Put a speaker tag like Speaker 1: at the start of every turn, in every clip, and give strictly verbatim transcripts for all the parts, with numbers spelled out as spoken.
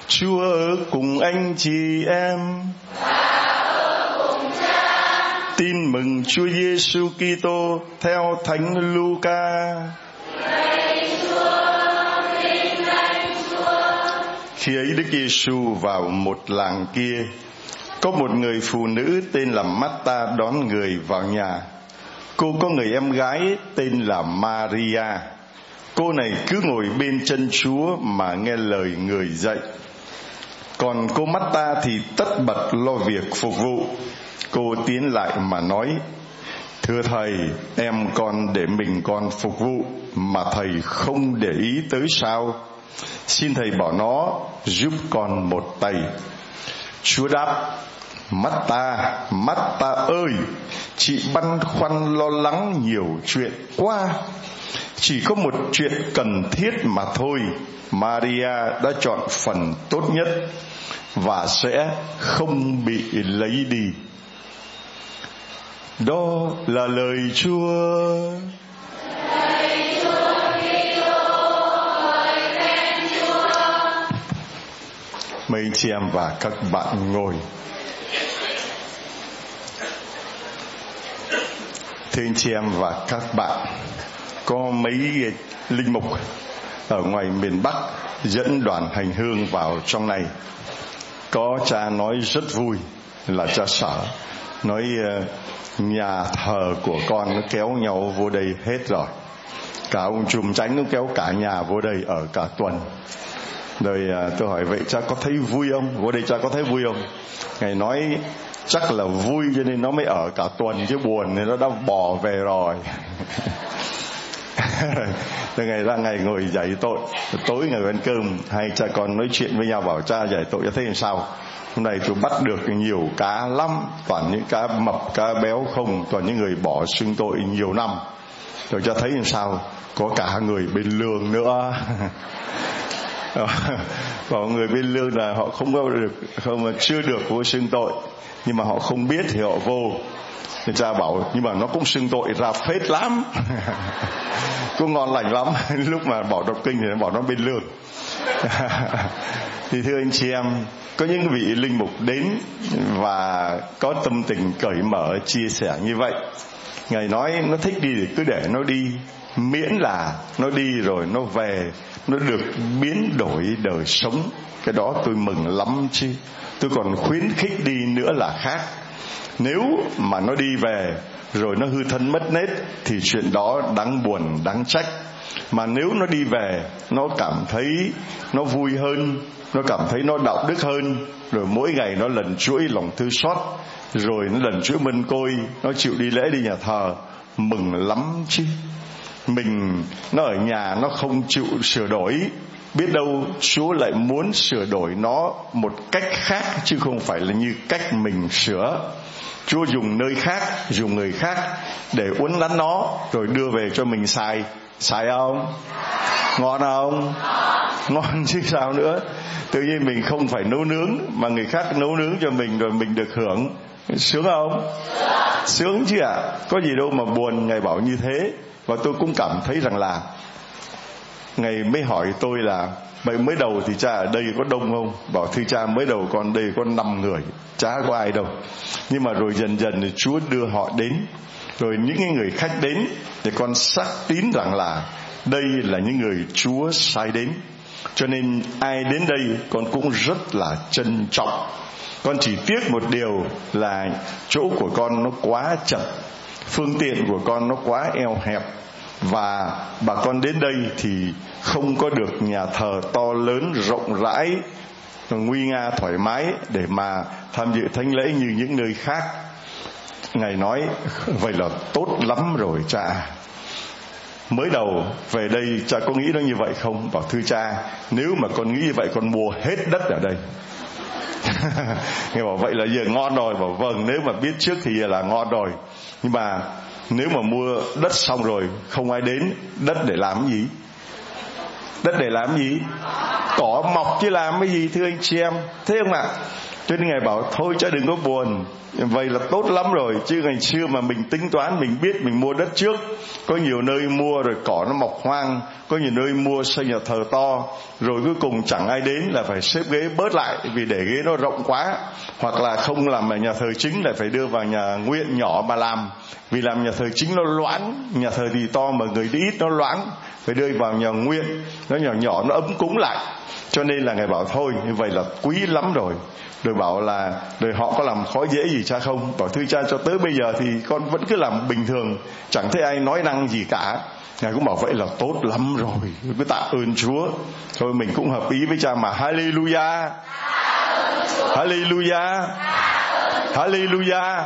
Speaker 1: Chúa ở cùng anh chị em. Tin mừng Chúa Giêsu Kitô theo Thánh Luca. Khi ấy Đức Giêsu vào một làng kia, có một người phụ nữ tên là Marta đón người vào nhà. Cô có người em gái tên là Maria. Cô này cứ ngồi bên chân Chúa mà nghe lời người dạy. Còn cô Marta thì tất bật lo việc phục vụ. Cô tiến lại mà nói: Thưa Thầy, em con để mình con phục vụ, mà Thầy không để ý tới sao? Xin Thầy bảo nó giúp con một tay. Chúa đáp: Marta, Marta ơi, chị băn khoăn lo lắng nhiều chuyện quá. Chỉ có một chuyện cần thiết mà thôi. Maria đã chọn phần tốt nhất và sẽ không bị lấy đi. Đó là lời Chúa.
Speaker 2: Lời Chúa Kitô, lời khen Chúa.
Speaker 1: Mấy anh chị em và các bạn ngồi. Thưa anh chị em và các bạn, có mấy linh mục ở ngoài miền Bắc dẫn đoàn hành hương vào trong này. Có cha nói rất vui là cha Sở nói nhà thờ của con nó kéo nhau vô đây hết rồi. Cả ông trùm chánh nó kéo cả nhà vô đây ở cả tuần. Rồi tôi hỏi vậy cha có thấy vui không? Vô đây cha có thấy vui không? Ngài nói chắc là vui cho nên nó mới ở cả tuần, chứ buồn thì nó đã bỏ về rồi. Từ ngày ra ngày ngồi giải tội, tối ngày ăn cơm hai cha con nói chuyện với nhau, bảo cha giải tội cho thấy làm sao. Hôm nay tôi bắt được nhiều cá lắm, toàn những cá mập, cá béo không, toàn những người bỏ xưng tội nhiều năm. Rồi cha thấy làm sao, có cả người bên lương nữa. Có người bên lương là họ không có được, không chưa được vô xưng tội, nhưng mà họ không biết thì họ vô. Thì cha bảo nhưng mà nó cũng xưng tội ra phết lắm. Cũng ngon lành lắm. Lúc mà bỏ đọc kinh thì nó bảo nó bên lương. Thì thưa anh chị em, có những vị linh mục đến và có tâm tình cởi mở chia sẻ như vậy. Ngài nói nó thích đi thì cứ để nó đi, miễn là nó đi rồi nó về, nó được biến đổi đời sống. Cái đó tôi mừng lắm chứ. Tôi còn khuyến khích đi nữa là khác. Nếu mà nó đi về rồi nó hư thân mất nết thì chuyện đó đáng buồn, đáng trách. Mà nếu nó đi về, nó cảm thấy nó vui hơn, nó cảm thấy nó đạo đức hơn, rồi mỗi ngày nó lần chuỗi lòng thương xót, rồi nó lần chuỗi mân côi, nó chịu đi lễ đi nhà thờ, mừng lắm chứ. Mình nó ở nhà nó không chịu sửa đổi, biết đâu Chúa lại muốn sửa đổi nó một cách khác, chứ không phải là như cách mình sửa. Chúa dùng nơi khác, dùng người khác để uốn nắn nó rồi đưa về cho mình xài. Xài không? Ngon không? Ngon chứ sao nữa. Tự nhiên mình không phải nấu nướng mà người khác nấu nướng cho mình rồi mình được hưởng. Sướng không? Sướng chứ ạ. À? Có gì đâu mà buồn. Ngài bảo như thế. Và tôi cũng cảm thấy rằng là Ngài mới hỏi tôi là vậy mới đầu thì cha ở đây có đông không? Bảo thưa cha mới đầu con đây có năm người, chả có ai đâu. Nhưng mà rồi dần dần thì Chúa đưa họ đến. Rồi những cái người khách đến thì con xác tín rằng là đây là những người Chúa sai đến. Cho nên ai đến đây con cũng rất là trân trọng. Con chỉ tiếc một điều là chỗ của con nó quá chật, phương tiện của con nó quá eo hẹp, và bà con đến đây thì không có được nhà thờ to lớn rộng rãi nguy nga thoải mái để mà tham dự thánh lễ như những nơi khác. Ngài nói vậy là tốt lắm rồi cha. Mới đầu về đây cha có nghĩ nó như vậy không? Bảo thưa cha, nếu mà con nghĩ như vậy con mua hết đất ở đây. Ngài bảo vậy là giờ ngon rồi. Bảo vâng, nếu mà biết trước thì là ngon rồi. Nhưng mà nếu mà mua đất xong rồi không ai đến, đất để làm gì? Đất để làm gì? Cỏ mọc chứ làm cái gì thưa anh chị em. Thế không ạ? Cho nên Ngài bảo thôi cha đừng có buồn, Vậy là tốt lắm rồi. Chứ ngày xưa mà mình tính toán, mình biết mình mua đất trước, có nhiều nơi mua rồi cỏ nó mọc hoang, có nhiều nơi mua xây nhà thờ to, rồi cuối cùng chẳng ai đến là phải xếp ghế bớt lại vì để ghế nó rộng quá, hoặc là không làm ở nhà thờ chính lại phải đưa vào nhà nguyện nhỏ mà làm, vì làm nhà thờ chính nó loãng, nhà thờ thì to mà người đi ít nó loãng, phải đưa vào nhà nguyện nó nhỏ nhỏ nó ấm cúng lại. Cho nên là Ngài bảo thôi như vậy là quý lắm rồi. Rồi bảo là rồi họ có làm khó dễ gì cha không? Bảo thưa cha, cho tới bây giờ thì con vẫn cứ làm bình thường, chẳng thấy ai nói năng gì cả. Ngài cũng bảo vậy là tốt lắm rồi, cứ tạ ơn Chúa. Thôi mình cũng hợp ý với cha mà. Hallelujah, Hallelujah, Hallelujah.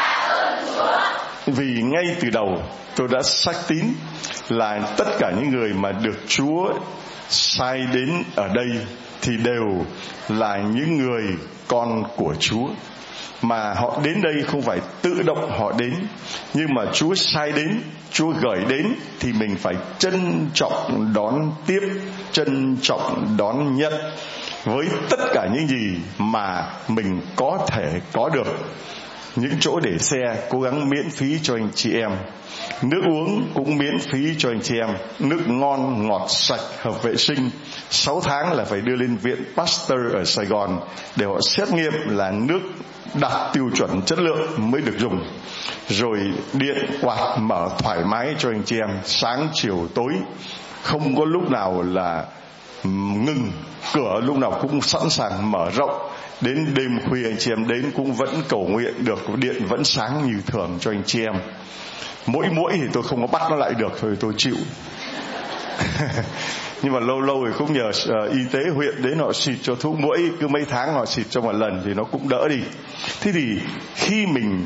Speaker 1: Vì ngay từ đầu tôi đã xác tín là tất cả những người mà được Chúa sai đến ở đây thì đều là những người con của Chúa. Mà họ đến đây không phải tự động họ đến, nhưng mà Chúa sai đến, Chúa gửi đến thì mình phải trân trọng đón tiếp, trân trọng đón nhận với tất cả những gì mà mình có thể có được. Những chỗ để xe cố gắng miễn phí cho anh chị em, nước uống cũng miễn phí cho anh chị em, nước ngon ngọt sạch hợp vệ sinh. Sáu tháng là phải đưa lên viện Pasteur ở Sài Gòn để họ xét nghiệm là nước đạt tiêu chuẩn chất lượng mới được dùng. Rồi điện quạt mở thoải mái cho anh chị em, sáng chiều tối, không có lúc nào là ngừng, cửa lúc nào cũng sẵn sàng mở rộng. Đến đêm khuya anh chị em đến cũng vẫn cầu nguyện được, điện vẫn sáng như thường cho anh chị em. Mỗi mũi thì tôi không có bắt nó lại được, thôi tôi chịu. Nhưng mà lâu lâu thì cũng nhờ uh, y tế huyện đến họ xịt cho thuốc muỗi, cứ mấy tháng họ xịt cho một lần thì nó cũng đỡ đi. Thế thì khi mình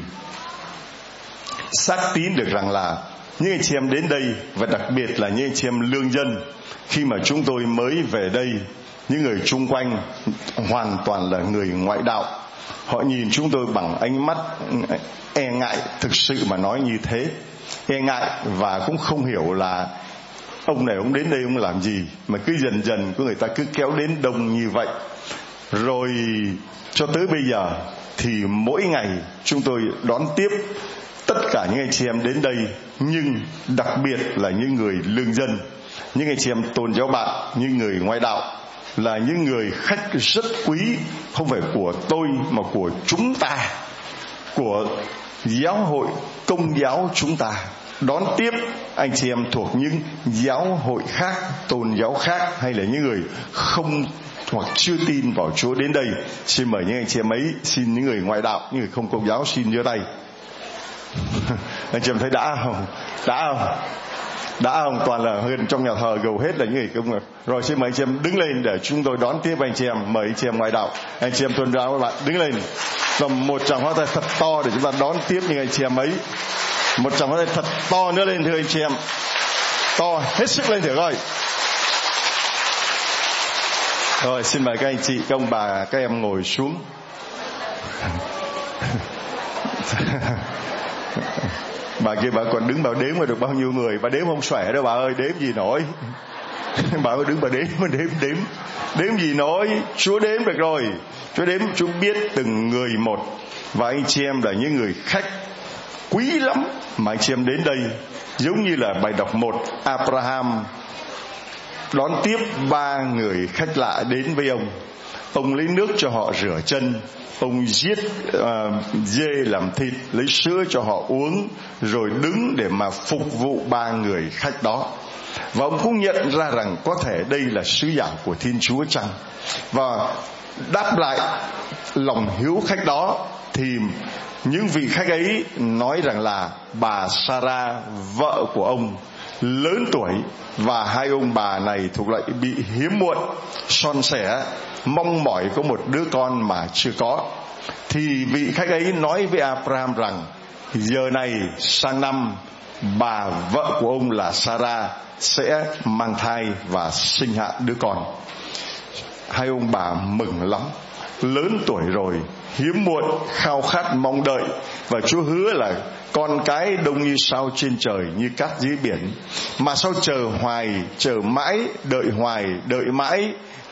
Speaker 1: xác tín được rằng là những anh chị em đến đây, và đặc biệt là những anh chị em lương dân, khi mà chúng tôi mới về đây, những người chung quanh hoàn toàn là người ngoại đạo, họ nhìn chúng tôi bằng ánh mắt e ngại, thực sự mà nói như thế, e ngại, và cũng không hiểu là ông này ông đến đây ông làm gì mà cứ dần dần có người ta cứ kéo đến đông như vậy. Rồi cho tới bây giờ thì mỗi ngày chúng tôi đón tiếp tất cả những anh chị em đến đây, nhưng đặc biệt là những người lương dân, những anh chị em tôn giáo bạn, những người ngoại đạo, là những người khách rất quý, không phải của tôi mà của chúng ta, của giáo hội Công giáo chúng ta. Đón tiếp anh chị em thuộc những giáo hội khác, tôn giáo khác, hay là những người không hoặc chưa tin vào Chúa đến đây. Xin mời những anh chị em ấy, xin những người ngoại đạo, những người không Công giáo xin giơ tay. Anh chị em thấy đã không? Đã không? Đã không? Toàn là hơn trong nhà thờ gầu hết là những người công. Rồi xin mời anh chị em đứng lên để chúng tôi đón tiếp anh chị em. Mời anh chị em ngoại đạo, anh chị em tôn giáo các bạn đứng lên. Cầm một tràng pháo tay thật to để chúng ta đón tiếp những anh chị em ấy. Một tràng pháo tay thật to nữa lên thưa anh chị em. To hết sức lên thử coi. Rồi xin mời các anh chị, các ông bà, các em ngồi xuống. Bà kia bà còn đứng bảo đếm mà được bao nhiêu người, bà đếm không xuể đâu bà ơi, đếm gì nổi. Bà ơi đứng bà đếm mà đếm đếm đếm gì nổi, Chúa đếm được rồi. Chúa đếm, Chúa biết từng người một. Và anh chị em là những người khách quý lắm mà anh chị em đến đây. Giống như là bài đọc một, Abraham đón tiếp ba người khách lạ đến với ông. Ông lấy nước cho họ rửa chân, ông giết uh, dê làm thịt, lấy sữa cho họ uống, rồi đứng để mà phục vụ ba người khách đó. Và ông cũng nhận ra rằng có thể đây là sứ giả của Thiên Chúa chăng. Và đáp lại lòng hiếu khách đó thì những vị khách ấy nói rằng là bà Sarah, vợ của ông, lớn tuổi, và hai ông bà này thuộc loại bị hiếm muộn, son sẻ, mong mỏi có một đứa con mà chưa có. Thì vị khách ấy nói với Abraham rằng giờ này sang năm bà vợ của ông là Sarah sẽ mang thai và sinh hạ đứa con. Hai ông bà mừng lắm, lớn tuổi rồi, hiếm muộn, khao khát mong đợi, và Chúa hứa là con cái đông như sao trên trời, như cát dưới biển. Mà sao chờ hoài, chờ mãi, đợi hoài, đợi mãi,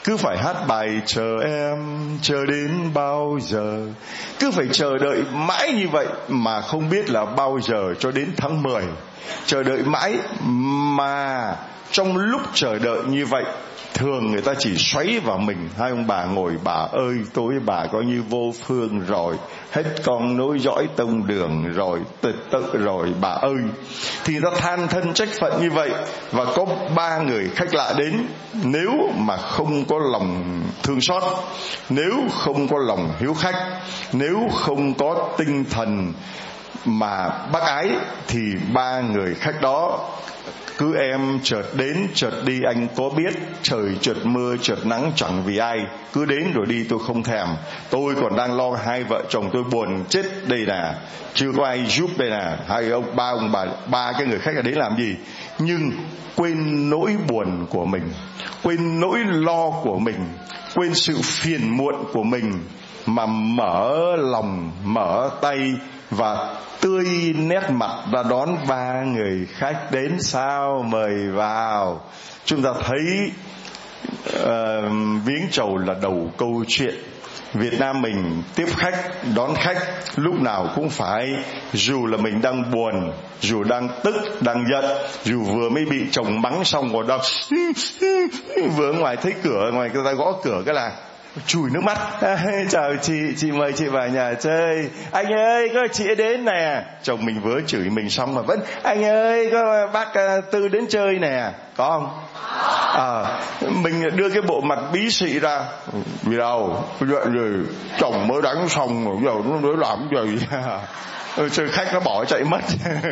Speaker 1: cứ phải hát bài chờ em, chờ đến bao giờ. Cứ phải chờ đợi mãi như vậy mà không biết là bao giờ cho đến tháng mười. Chờ đợi mãi mà trong lúc chờ đợi như vậy, thường người ta chỉ xoáy vào mình. Hai ông bà ngồi, bà ơi tối bà coi như vô phương rồi, hết con nối dõi tông đường rồi, tự tự rồi bà ơi. Thì người ta than thân trách phận như vậy. Và có ba người khách lạ đến, nếu mà không có lòng thương xót, nếu không có lòng hiếu khách, nếu không có tinh thần mà bác ái, thì ba người khách đó cứ em chợt đến chợt đi, anh có biết trời chợt mưa chợt nắng chẳng vì ai, cứ đến rồi đi tôi không thèm. Tôi còn đang lo hai vợ chồng tôi buồn chết đây nè, chưa có ai giúp đây nè. Hai ông ba ông bà ba cái người khách ở đấy làm gì? Nhưng quên nỗi buồn của mình, quên nỗi lo của mình, quên sự phiền muộn của mình, mà mở lòng mở tay và tươi nét mặt ra đón ba người khách đến. Sao mời vào. Chúng ta thấy uh, viếng chầu là đầu câu chuyện. Việt Nam mình tiếp khách, đón khách lúc nào cũng phải, dù là mình đang buồn, dù đang tức, đang giận, dù vừa mới bị chồng mắng xong rồi đâu vừa ngoài thấy cửa, ngoài người ta gõ cửa cái là chùi nước mắt. Chào chị, chị mời chị vào nhà chơi. Anh ơi, có chị đến nè. Chồng mình vừa chửi mình xong mà vẫn anh ơi, có bác Tư đến chơi nè. Có không? À, mình đưa cái bộ mặt bí xị ra. Vì đâu? Vậy rồi chồng mới đánh xong rồi, giờ nó mới làm gì? Chơi khách nó bỏ chạy mất.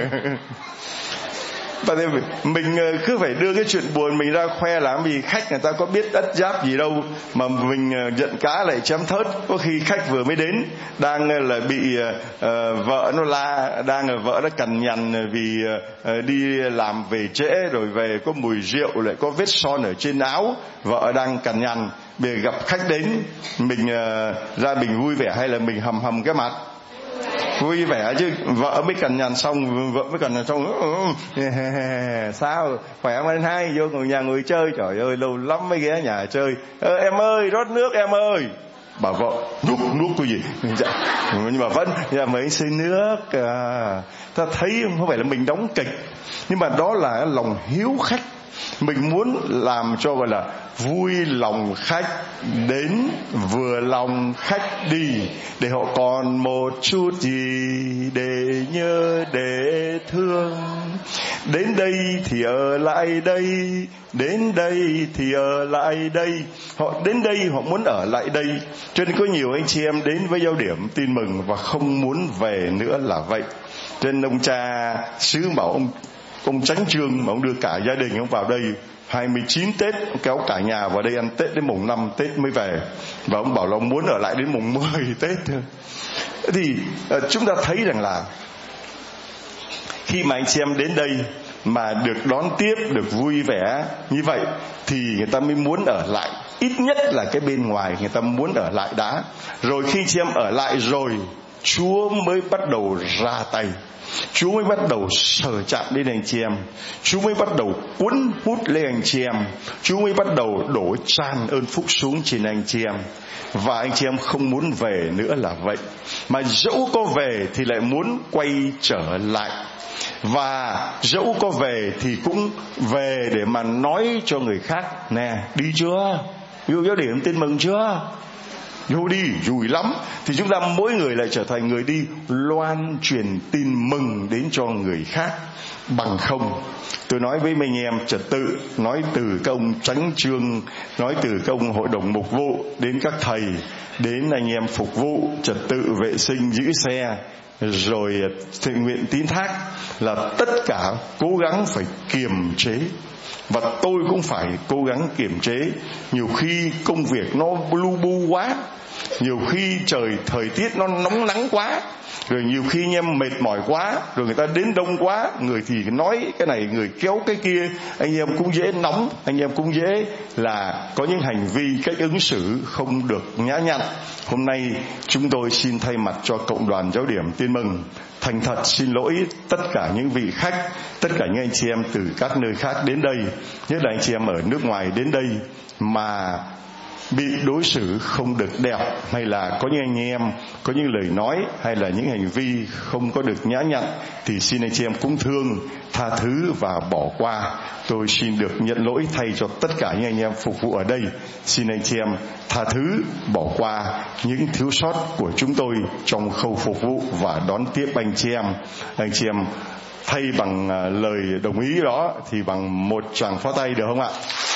Speaker 1: Và mình cứ phải đưa cái chuyện buồn mình ra khoe làm gì? Khách người ta có biết đất giáp gì đâu mà mình giận cá lại chém thớt. Có khi khách vừa mới đến, đang là bị uh, vợ nó la, đang là vợ nó cằn nhằn vì uh, đi làm về trễ, rồi về có mùi rượu, lại có vết son ở trên áo, vợ đang cằn nhằn. Bây giờ gặp khách đến, mình uh, ra mình vui vẻ hay là mình hầm hầm cái mặt? Vui vẻ chứ. Vợ mới cằn nhằn xong, vợ mới cằn nhằn xong sao khỏe không anh hai? Vô ngồi nhà ngồi chơi. Trời ơi lâu lắm mới ghé nhà chơi. Ờ, em ơi rót nước em ơi. Bà vợ nước nước tôi gì nhưng mà vẫn nhà mấy xin nước à. Ta thấy không phải là mình đóng kịch, nhưng mà đó là lòng hiếu khách. Mình muốn làm cho gọi là vui lòng khách đến, vừa lòng khách đi, để họ còn một chút gì để nhớ để thương. Đến đây thì ở lại đây, đến đây thì ở lại đây. Họ đến đây họ muốn ở lại đây. Cho nên có nhiều anh chị em đến với Giao Điểm Tin Mừng và không muốn về nữa là vậy. Cho nên ông cha xứ bảo ông Ông Chánh Trương mà ông đưa cả gia đình ông vào đây hai mươi chín Tết, ông kéo cả nhà vào đây ăn Tết đến mùng năm Tết mới về. Và ông bảo là ông muốn ở lại đến mùng mười Tết thôi. Thì uh, chúng ta thấy rằng là khi mà anh chị em đến đây mà được đón tiếp, được vui vẻ như vậy, thì người ta mới muốn ở lại. Ít nhất là cái bên ngoài người ta muốn ở lại đã. Rồi khi chị em ở lại rồi, Chúa mới bắt đầu ra tay. Chúa mới bắt đầu sờ chạm đến anh chị em. Chúa mới bắt đầu cuốn hút lên anh chị em. Chúa mới bắt đầu đổ tràn ơn phúc xuống trên anh chị em. Và anh chị em không muốn về nữa là vậy. Mà dẫu có về thì lại muốn quay trở lại. Và dẫu có về thì cũng về để mà nói cho người khác: nè, đi chưa? Vô Giao Điểm Tin Mừng chưa? Vô đi, vui lắm. Thì chúng ta mỗi người lại trở thành người đi loan truyền tin mừng đến cho người khác. Bằng không, tôi nói với mấy anh em trật tự, nói từ các ông Chánh Trương, nói từ các ông hội đồng mục vụ, đến các thầy, đến anh em phục vụ, trật tự, vệ sinh, giữ xe, rồi thiện nguyện tín thác, là tất cả cố gắng phải kiềm chế. Và tôi cũng phải cố gắng kiềm chế. Nhiều khi công việc nó lu bu quá, nhiều khi trời thời tiết nó nóng nắng quá, rồi nhiều khi anh em mệt mỏi quá, rồi người ta đến đông quá, người thì nói cái này, người kéo cái kia, anh em cũng dễ nóng, anh em cũng dễ là có những hành vi, cách ứng xử không được nhã nhặn. Hôm nay chúng tôi xin thay mặt cho cộng đoàn Giáo Điểm Tin Mừng thành thật xin lỗi tất cả những vị khách, tất cả những anh chị em từ các nơi khác đến đây, nhất là anh chị em ở nước ngoài đến đây, mà bị đối xử không được đẹp, hay là có những anh em có những lời nói hay là những hành vi không có được nhã nhặn, thì xin anh chị em cũng thương, tha thứ và bỏ qua. Tôi xin được nhận lỗi thay cho tất cả những anh em phục vụ ở đây. Xin anh chị em tha thứ, bỏ qua những thiếu sót của chúng tôi trong khâu phục vụ và đón tiếp anh chị em. Anh chị em thay bằng lời đồng ý đó thì bằng một tràng pháo tay được không ạ?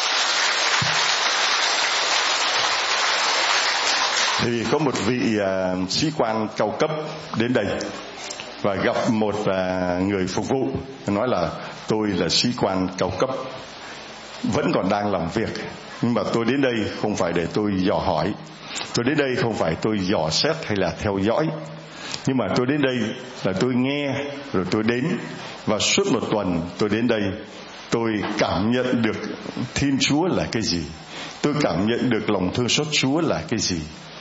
Speaker 1: Thì có một vị uh, sĩ quan cao cấp đến đây và gặp một uh, người phục vụ, nói là tôi là sĩ quan cao cấp, vẫn còn đang làm việc, nhưng mà tôi đến đây không phải để tôi dò hỏi, tôi đến đây không phải tôi dò xét hay là theo dõi, nhưng mà tôi đến đây là tôi nghe rồi tôi đến, và suốt một tuần tôi đến đây tôi cảm nhận được Thiên Chúa là cái gì, tôi cảm nhận được lòng thương xót Chúa là cái gì.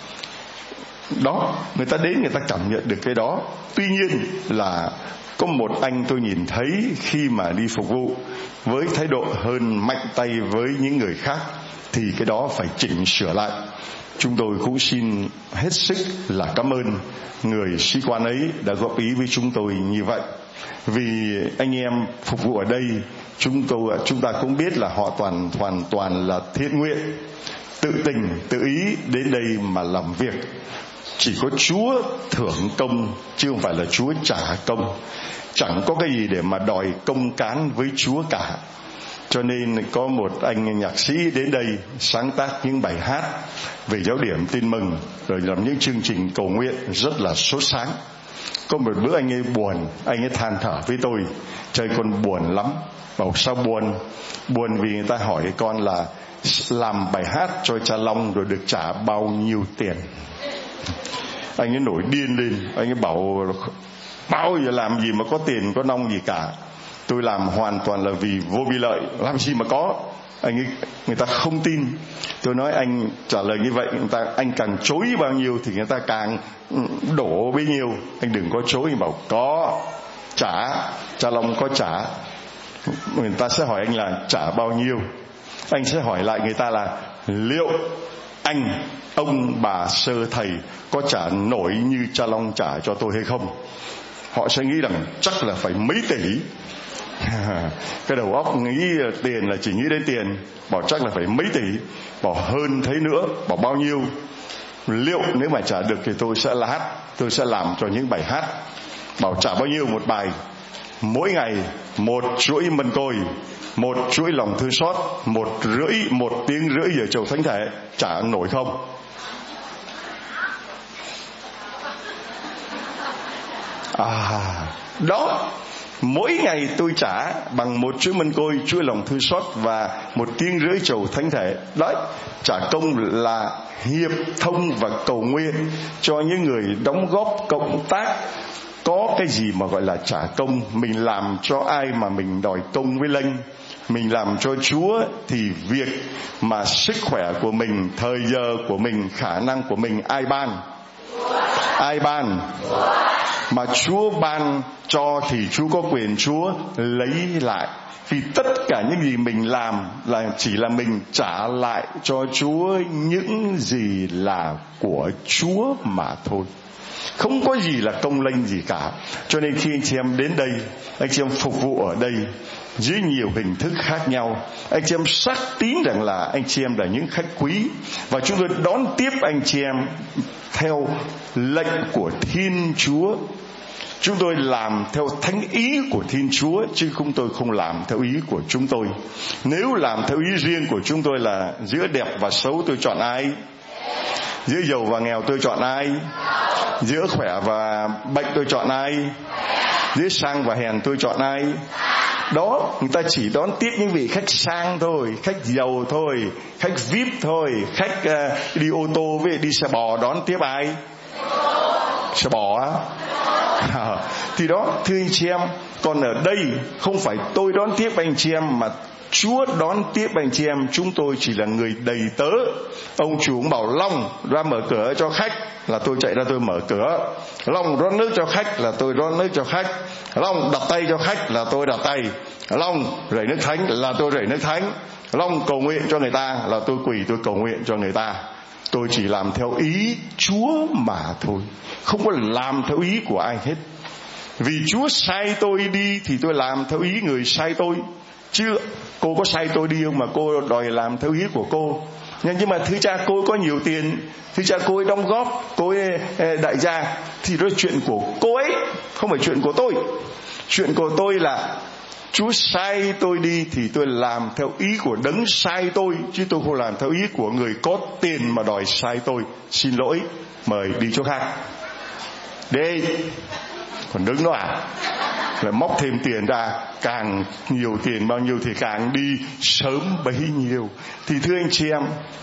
Speaker 1: Đó, người ta đến người ta cảm nhận được cái đó. Tuy nhiên là có một anh tôi nhìn thấy khi mà đi phục vụ với thái độ hơn mạnh tay với những người khác, thì cái đó phải chỉnh sửa lại. Chúng tôi cũng xin hết sức là cảm ơn người sĩ quan ấy đã góp ý với chúng tôi như vậy. Vì anh em phục vụ ở đây, chúng tôi chúng ta cũng biết là họ toàn hoàn toàn là thiện nguyện, tự tình tự ý đến đây mà làm việc. Chỉ có Chúa thưởng công chứ không phải là Chúa trả công. Chẳng có cái gì để mà đòi công cán với Chúa cả. Cho nên có một anh nhạc sĩ đến đây sáng tác những bài hát về giáo điểm tin mừng, rồi làm những chương trình cầu nguyện rất là sốt sáng. Có một bữa anh ấy buồn, anh ấy than thở với tôi: trời con buồn lắm. Bảo sao buồn? Buồn vì người ta hỏi con là làm bài hát cho cha Long rồi được trả bao nhiêu tiền. Anh ấy nổi điên lên, anh ấy bảo bao giờ làm gì mà có tiền có nong gì cả, tôi làm hoàn toàn là vì vô vi lợi, làm gì mà có. Anh ấy, người ta không tin. Tôi nói anh trả lời như vậy, người ta anh càng chối bao nhiêu thì người ta càng đổ bấy nhiêu. Anh đừng có chối. Anh bảo có trả, cha Long có trả. Người ta sẽ hỏi anh là trả bao nhiêu. Anh sẽ hỏi lại người ta là liệu anh, ông, bà, sơ thầy có trả nổi như cha Long trả cho tôi hay không? Họ sẽ nghĩ rằng chắc là phải mấy tỷ. Cái đầu óc nghĩ tiền là chỉ nghĩ đến tiền. Bảo chắc là phải mấy tỷ. Bảo hơn thế nữa. Bảo bao nhiêu? Liệu nếu mà trả được thì tôi sẽ là hát, tôi sẽ làm cho những bài hát. Bảo trả bao nhiêu một bài? Mỗi ngày một chuỗi mân côi, một chuỗi lòng thương xót, một rưỡi một tiếng rưỡi giờ chầu thánh thể. Trả nổi không? À, đó, mỗi ngày tôi trả bằng một chuỗi mân côi, chuỗi lòng thương xót và một tiếng rưỡi chầu thánh thể. Đấy, trả công là hiệp thông và cầu nguyện cho những người đóng góp cộng tác. Có cái gì mà gọi là trả công? Mình làm cho ai mà mình đòi công với lênh? Mình làm cho Chúa thì việc mà sức khỏe của mình, thời giờ của mình, khả năng của mình ai ban? Ai ban? Mà Chúa ban cho thì Chúa có quyền Chúa lấy lại. Vì tất cả những gì mình làm là chỉ là mình trả lại cho Chúa những gì là của Chúa mà thôi. Không có gì là công lênh gì cả. Cho nên khi anh chị em đến đây, anh chị em phục vụ ở đây dưới nhiều hình thức khác nhau, anh chị em xác tín rằng là anh chị em là những khách quý, và chúng tôi đón tiếp anh chị em theo lệnh của Thiên Chúa. Chúng tôi làm theo thánh ý của Thiên Chúa, chứ không tôi không làm theo ý của chúng tôi. Nếu làm theo ý riêng của chúng tôi là giữa đẹp và xấu tôi chọn ai? Giữa giàu và nghèo tôi chọn ai? Giữa khỏe và bệnh tôi chọn ai? Giữa sang và hèn tôi chọn ai? Đó, người ta chỉ đón tiếp những vị khách sang thôi, khách giàu thôi, khách vi ai pi thôi, khách uh, đi ô tô với đi xe bò đón tiếp ai? Xe bò á? À, thì đó, thưa anh chị em, còn ở đây không phải tôi đón tiếp anh chị em, mà Chúa đón tiếp anh chị em. Chúng tôi chỉ là người đầy tớ. Ông chủ cũng bảo Long ra mở cửa cho khách, là tôi chạy ra tôi mở cửa. Long rót nước cho khách, là tôi rót nước cho khách. Long đặt tay cho khách, là tôi đặt tay. Long rảy nước thánh, là tôi rảy nước thánh. Long cầu nguyện cho người ta, là tôi quỳ tôi cầu nguyện cho người ta. Tôi chỉ làm theo ý Chúa mà thôi, không có làm theo ý của ai hết. Vì Chúa sai tôi đi thì tôi làm theo ý người sai tôi. Chứ cô có sai tôi đi không mà cô đòi làm theo ý của cô? Nhưng mà thưa cha, cô có nhiều tiền, thưa cha cô ấy đóng góp, cô ấy đại gia, thì đó là chuyện của cô ấy, không phải chuyện của tôi. Chuyện của tôi là Chúa sai tôi đi thì tôi làm theo ý của đấng sai tôi, chứ tôi không làm theo ý của người có tiền mà đòi sai tôi. Xin lỗi, mời đi chỗ khác. Đi. Còn đứng đó à, lại móc thêm tiền ra, càng nhiều tiền bao nhiêu thì càng đi sớm bấy nhiêu. Thì thưa anh chị em,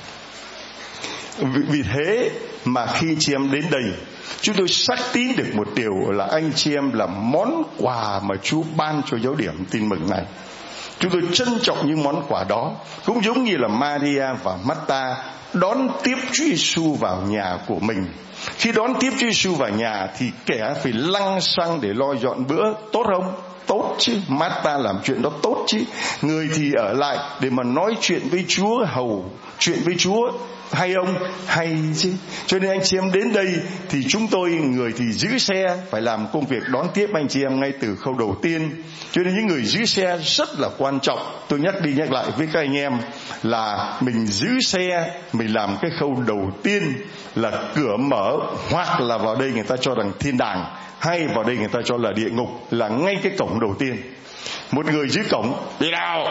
Speaker 1: vì, vì thế mà khi anh chị em đến đây, chúng tôi xác tín được một điều là anh chị em là món quà mà Chúa ban cho giáo điểm tin mừng này. Chúng tôi trân trọng những món quà đó, cũng giống như là Maria và Martha đón tiếp Chúa Giêsu vào nhà của mình. Khi đón tiếp Chúa Giêsu vào nhà thì kẻ phải lăng xăng để lo dọn bữa, tốt không? Tốt chứ. Martha làm chuyện đó tốt chứ. Người thì ở lại để mà nói chuyện với Chúa, hầu chuyện với Chúa. Hay không? Hay chứ. Cho nên anh chị em đến đây thì chúng tôi, người thì giữ xe, phải làm công việc đón tiếp anh chị em ngay từ khâu đầu tiên. Cho nên những người giữ xe rất là quan trọng. Tôi nhắc đi nhắc lại với các anh em là mình giữ xe, mình làm cái khâu đầu tiên là cửa mở, hoặc là vào đây người ta cho rằng thiên đàng, hay vào đây người ta cho là địa ngục, là ngay cái cổng đầu tiên. Một người giữ cổng đi nào,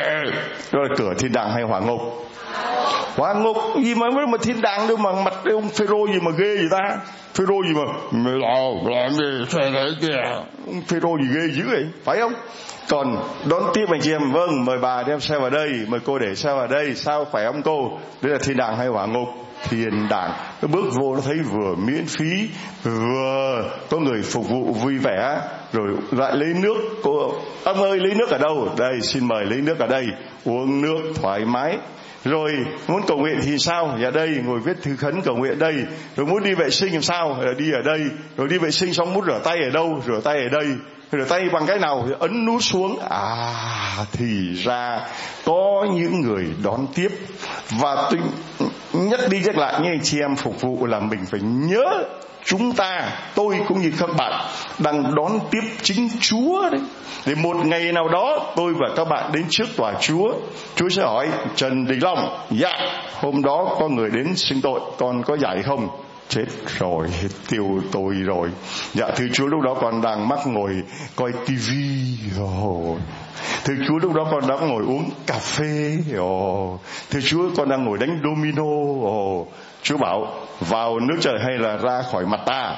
Speaker 1: đó là cửa thiên đàng hay hỏa ngục. Hỏa ngục gì mà mới mà thiên đàng đâu mà mặt ông Phêrô gì mà ghê vậy ta? Phêrô gì mà mày làm làm gì thế này kìa? Ông Phêrô gì ghê dữ vậy, phải không? Còn đón tiếp anh chị em, vâng, mời bà đem xe vào đây, mời cô để xe vào đây, sao khỏe không cô? Đây là thiên đàng hay hỏa ngục? Thiên đàng. Nó bước vô nó thấy vừa miễn phí, vừa có người phục vụ vui vẻ, rồi lại lấy nước. Cô ông ơi, lấy nước ở đâu? Đây, xin mời lấy nước ở đây, uống nước thoải mái. Rồi muốn cầu nguyện thì sao? Dạ đây, ngồi viết thư khấn cầu nguyện đây. Rồi muốn đi vệ sinh làm sao? Là đi ở đây. Rồi đi vệ sinh xong muốn rửa tay ở đâu? Rửa tay ở đây. Rửa tay bằng cái nào? Thì ấn nút xuống. À, thì ra có những người đón tiếp. Và tôi nhắc đi nhắc lại như anh chị em phục vụ là mình phải nhớ chúng ta, tôi cũng như các bạn đang đón tiếp chính Chúa đấy. Để một ngày nào đó tôi và các bạn đến trước tòa Chúa, Chúa sẽ hỏi Trần Đình Long, dạ hôm đó có người đến xưng tội, con có giải không? Chết rồi, tiêu tôi rồi. Dạ thưa Chúa, lúc đó con đang mắc ngồi coi tivi. Oh. Thưa Chúa, lúc đó con đang ngồi uống cà phê. Oh. Thưa Chúa, con đang ngồi đánh domino. Oh. Chúa bảo vào nước trời hay là ra khỏi mặt ta?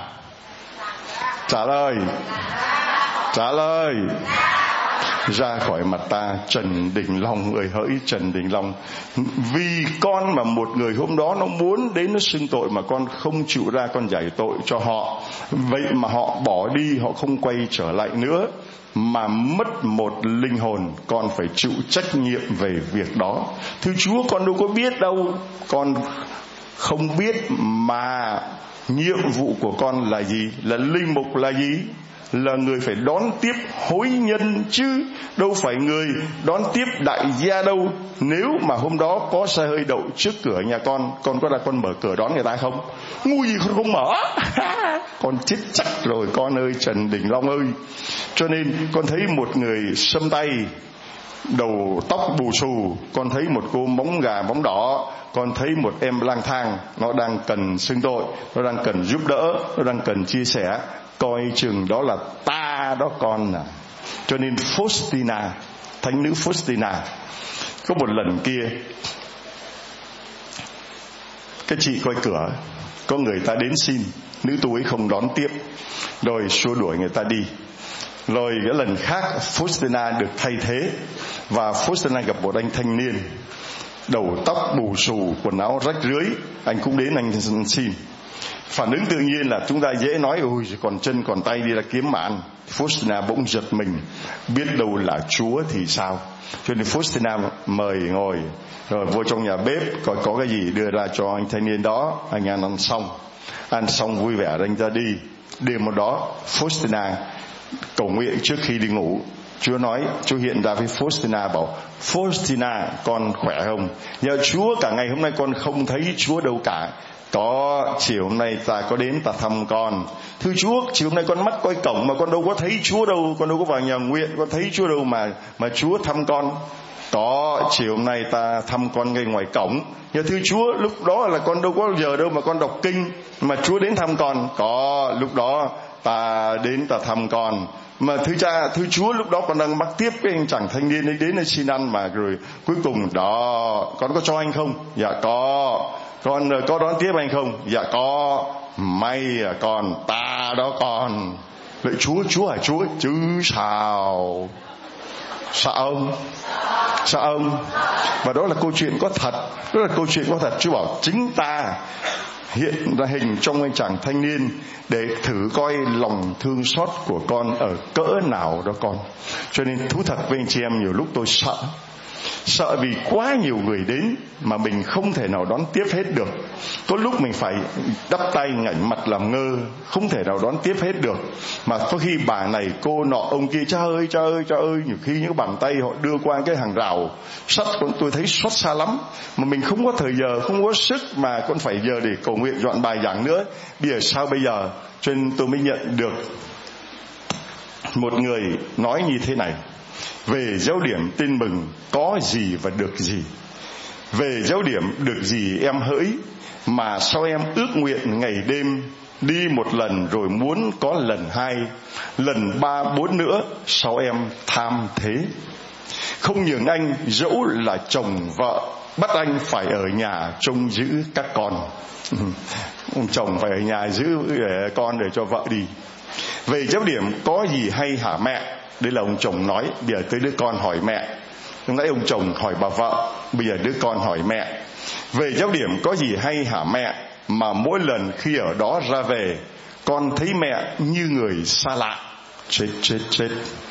Speaker 1: Trả lời. Trả lời. Ra khỏi mặt ta. Trần Đình Long ơi hỡi Trần Đình Long, vì con mà một người hôm đó nó muốn đến nó xưng tội mà con không chịu ra con giải tội cho họ, vậy mà họ bỏ đi, họ không quay trở lại nữa, mà mất một linh hồn, con phải chịu trách nhiệm về việc đó. Thưa Chúa, con đâu có biết đâu, con không biết, mà nhiệm vụ của con là gì? Là linh mục là gì? Là người phải đón tiếp hối nhân chứ đâu phải người đón tiếp đại gia đâu. Nếu mà hôm đó có xe hơi đậu trước cửa nhà con, con có ra con mở cửa đón người ta không? Ngu gì con không mở. Con chết chắc rồi con ơi Trần Đình Long ơi. Cho nên con thấy một người sâm tay, đầu tóc bù xù, con thấy một cô móng gà móng đỏ, con thấy một em lang thang, nó đang cần xưng tội, nó đang cần giúp đỡ, nó đang cần chia sẻ, coi chừng đó là ta đó con à. Cho nên Faustina, thánh nữ Faustina, có một lần kia cái chị coi cửa, có người ta đến xin, nữ tu ấy không đón tiếp, rồi xua đuổi người ta đi. Rồi cái lần khác Faustina được thay thế, và Faustina gặp một anh thanh niên đầu tóc bù xù, quần áo rách rưới, anh cũng đến anh xin. Phản ứng tự nhiên là chúng ta dễ nói ôi còn chân còn tay đi là kiếm mạn. Faustina bỗng giật mình, biết đâu là Chúa thì sao. Cho nên Faustina mời ngồi, rồi vô trong nhà bếp coi có cái gì đưa ra cho anh thanh niên đó. Anh ăn ăn xong, ăn xong vui vẻ anh ra đi. Đêm hôm đó Faustina cầu nguyện trước khi đi ngủ, Chúa nói, Chúa hiện ra với Faustina bảo, Faustina, con khỏe không? Nhờ Chúa cả ngày hôm nay con không thấy Chúa đâu cả. Có, chiều hôm nay ta có đến ta thăm con. Thưa Chúa, chiều hôm nay con mắc coi cổng mà con đâu có thấy Chúa đâu, con đâu có vào nhà nguyện, con thấy Chúa đâu mà mà Chúa thăm con. Có, chiều hôm nay ta thăm con ngay ngoài cổng. Nhưng thưa Chúa, lúc đó là con đâu có giờ đâu mà con đọc kinh, mà Chúa đến thăm con. Có, lúc đó ta đến ta thăm con. Mà thưa cha, thưa Chúa, lúc đó con đang mắc tiếp cái anh chàng thanh niên ấy đến đây xin ăn mà rồi cuối cùng đó, con có cho anh không? Dạ có. Con có đón tiếp anh không? Dạ có. May à con, ta đó con. Vậy Chúa, Chúa hả Chúa? Chứ sao? Sao ông? Sao ông? Và đó là câu chuyện có thật. Đó là câu chuyện có thật. Chúa bảo chính ta hiện ra hình trong anh chàng thanh niên để thử coi lòng thương xót của con ở cỡ nào đó con. Cho nên thú thật với anh chị em, nhiều lúc tôi sợ. Sợ vì quá nhiều người đến mà mình không thể nào đón tiếp hết được. Có lúc mình phải đắp tay ngẩng mặt làm ngơ, không thể nào đón tiếp hết được. Mà có khi bà này cô nọ ông kia, cha ơi cha ơi cha ơi, nhiều khi những bàn tay họ đưa qua cái hàng rào sắt, tôi thấy xót xa lắm. Mà mình không có thời giờ, không có sức mà con phải giờ để cầu nguyện dọn bài giảng nữa. Bây giờ sao bây giờ? Cho nên tôi mới nhận được một người nói như thế này: về giáo điểm tin mừng có gì và được gì? Về giáo điểm được gì em hỡi, mà sao em ước nguyện ngày đêm, đi một lần rồi muốn có lần hai, lần ba bốn nữa, sao em tham thế? Không nhường anh dẫu là chồng vợ, bắt anh phải ở nhà trông giữ các con. Ông chồng phải ở nhà giữ con để cho vợ đi. Về giáo điểm có gì hay hả mẹ? Đây là ông chồng nói. Bây giờ tới đứa con hỏi mẹ. Lúc nãy ông chồng hỏi bà vợ, bây giờ đứa con hỏi mẹ. Về giáo điểm có gì hay hả mẹ, mà mỗi lần khi ở đó ra về, con thấy mẹ như người xa lạ. Chết chết chết.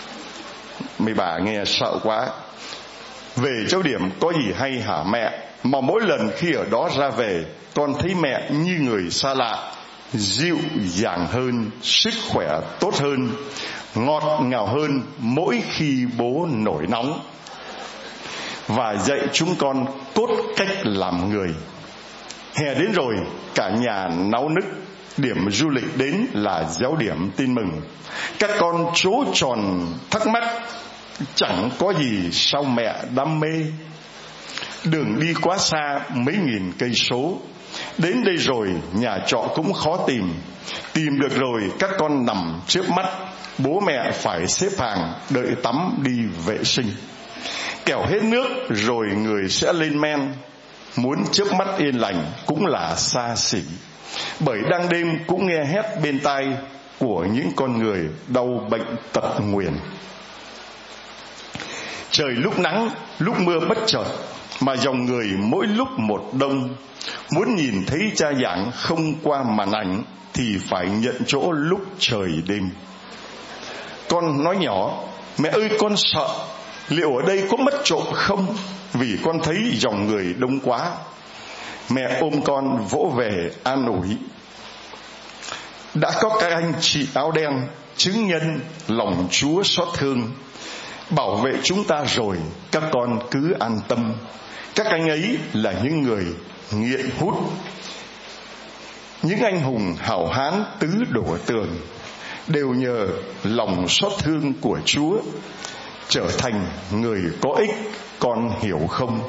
Speaker 1: Mấy bà nghe sợ quá. Về giáo điểm có gì hay hả mẹ, mà mỗi lần khi ở đó ra về, con thấy mẹ như người xa lạ, dịu dàng hơn, sức khỏe tốt hơn, ngọt ngào hơn mỗi khi bố nổi nóng, và dạy chúng con cốt cách làm người. Hè đến rồi, cả nhà náo nức. Điểm du lịch đến là giáo điểm tin mừng. Các con trố tròn thắc mắc, chẳng có gì sao mẹ đam mê. Đường đi quá xa mấy nghìn cây số, đến đây rồi nhà trọ cũng khó tìm. Tìm được rồi các con nằm trước mắt, bố mẹ phải xếp hàng đợi tắm đi vệ sinh. Kẻo hết nước rồi người sẽ lên men, muốn chớp mắt yên lành cũng là xa xỉ. Bởi đang đêm cũng nghe hét bên tai của những con người đau bệnh tật nguyền. Trời lúc nắng lúc mưa bất chợt, mà dòng người mỗi lúc một đông. Muốn nhìn thấy cha giảng không qua màn ảnh thì phải nhận chỗ lúc trời đêm. Con nói nhỏ: mẹ ơi con sợ, liệu ở đây có mất trộm không? Vì con thấy dòng người đông quá. Mẹ ôm con vỗ về an ủi: đã có các anh chị áo đen chứng nhân lòng Chúa xót thương, bảo vệ chúng ta rồi, các con cứ an tâm. Các anh ấy là những người nghiện hút, những anh hùng hảo hán tứ đổ tường, đều nhờ lòng xót thương của Chúa trở thành người có ích, con hiểu không?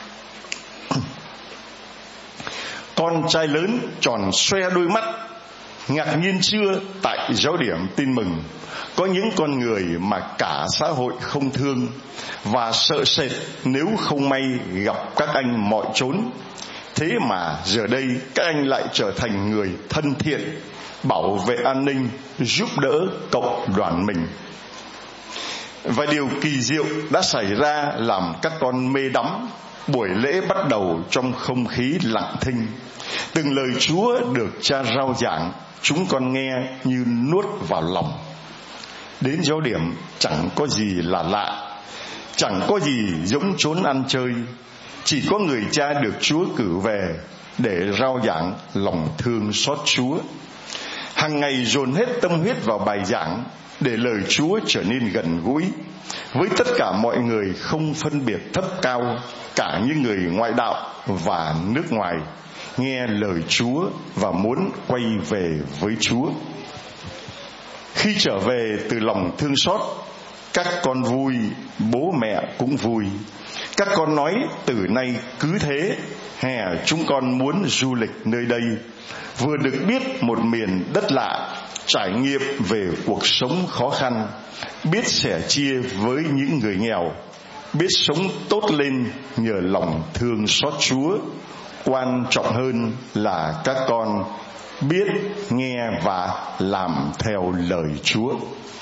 Speaker 1: Con trai lớn tròn xoe đôi mắt, ngạc nhiên chưa tại giáo điểm tin mừng có những con người mà cả xã hội không thương, và sợ sệt nếu không may gặp các anh mọi chốn. Thế mà giờ đây các anh lại trở thành người thân thiện, bảo vệ an ninh, giúp đỡ cộng đoàn mình. Và điều kỳ diệu đã xảy ra làm các con mê đắm. Buổi lễ bắt đầu trong không khí lặng thinh. Từng lời Chúa được cha rao giảng, chúng con nghe như nuốt vào lòng. Đến giáo điểm chẳng có gì là lạ, chẳng có gì giống trốn ăn chơi. Chỉ có người cha được Chúa cử về để rao giảng lòng thương xót Chúa. Hàng ngày dồn hết tâm huyết vào bài giảng để lời Chúa trở nên gần gũi. với tất cả mọi người không phân biệt thấp cao, cả những người ngoại đạo và nước ngoài, nghe lời Chúa và muốn quay về với Chúa. Khi trở về từ lòng thương xót, các con vui, bố mẹ cũng vui. Các con nói từ nay cứ thế, hè chúng con muốn du lịch nơi đây, vừa được biết một miền đất lạ, trải nghiệm về cuộc sống khó khăn, biết sẻ chia với những người nghèo, biết sống tốt lên nhờ lòng thương xót Chúa. Quan trọng hơn là các con biết nghe và làm theo lời Chúa.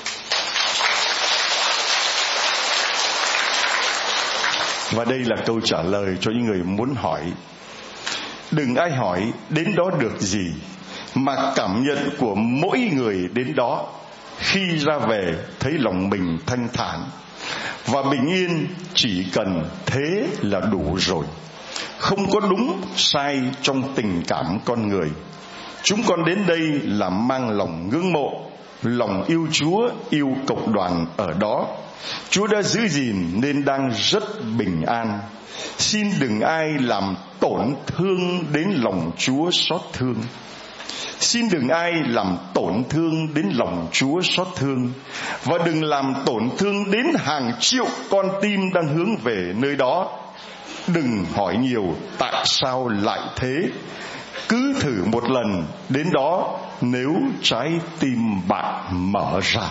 Speaker 1: Và đây là câu trả lời cho những người muốn hỏi. Đừng ai hỏi đến đó được gì, mà cảm nhận của mỗi người đến đó. Khi ra về thấy lòng mình thanh thản và bình yên, chỉ cần thế là đủ rồi. Không có đúng sai trong tình cảm con người. Chúng con đến đây là mang lòng ngưỡng mộ, lòng yêu Chúa, yêu cộng đoàn ở đó. Chúa đã giữ gìn nên đang rất bình an. Xin đừng ai làm tổn thương đến lòng Chúa xót thương. Xin đừng ai làm tổn thương đến lòng Chúa xót thương. Và đừng làm tổn thương đến hàng triệu con tim đang hướng về nơi đó. Đừng hỏi nhiều tại sao lại thế. Cứ thử một lần đến đó nếu trái tim bạn mở ra.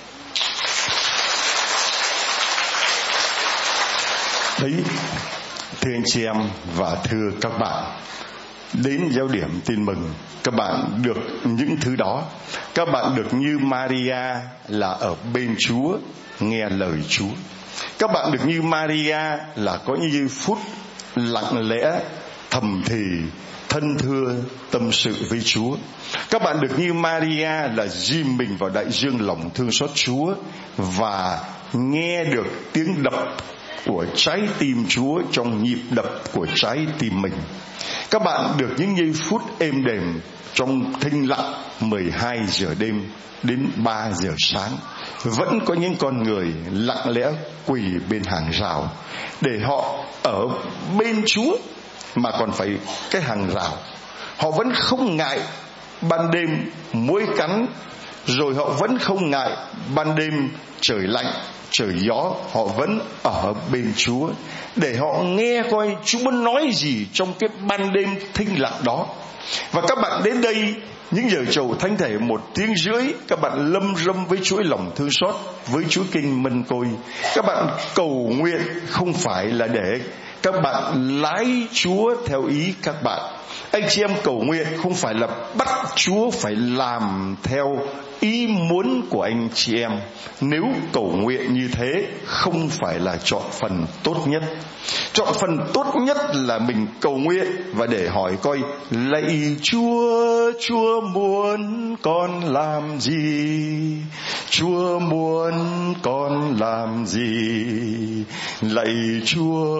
Speaker 1: Đấy, thưa anh chị em và thưa các bạn, đến giáo điểm tin mừng, các bạn được những thứ đó. Các bạn được như Maria là ở bên Chúa, nghe lời Chúa. Các bạn được như Maria là có những giây phút lặng lẽ, thầm thì, thân thưa, tâm sự với Chúa. Các bạn được như Maria là ghim mình vào đại dương lòng thương xót Chúa và nghe được tiếng đập của trái tim Chúa trong nhịp đập của trái tim mình. Các bạn được những giây phút êm đềm trong thinh lặng mười hai giờ đêm đến ba giờ sáng. Vẫn có những con người lặng lẽ quỳ bên hàng rào để họ ở bên Chúa, mà còn phải cái hàng rào. Họ vẫn không ngại ban đêm muỗi cắn, rồi họ vẫn không ngại ban đêm trời lạnh, trời gió. Họ vẫn ở bên Chúa để họ nghe coi Chúa muốn nói gì trong cái ban đêm thinh lặng đó. Và các bạn đến đây những giờ chầu thánh thể một tiếng rưỡi, các bạn lâm râm với chuỗi lòng thương xót, với chuỗi kinh mân côi. Các bạn cầu nguyện không phải là để các bạn lái Chúa theo ý các bạn. Anh chị em cầu nguyện không phải là bắt Chúa phải làm theo ý muốn của anh chị em. Nếu cầu nguyện như thế không phải là chọn phần tốt nhất. Chọn phần tốt nhất là mình cầu nguyện và để hỏi coi: lạy Chúa, Chúa muốn con làm gì? Chúa muốn con làm gì? Lạy Chúa,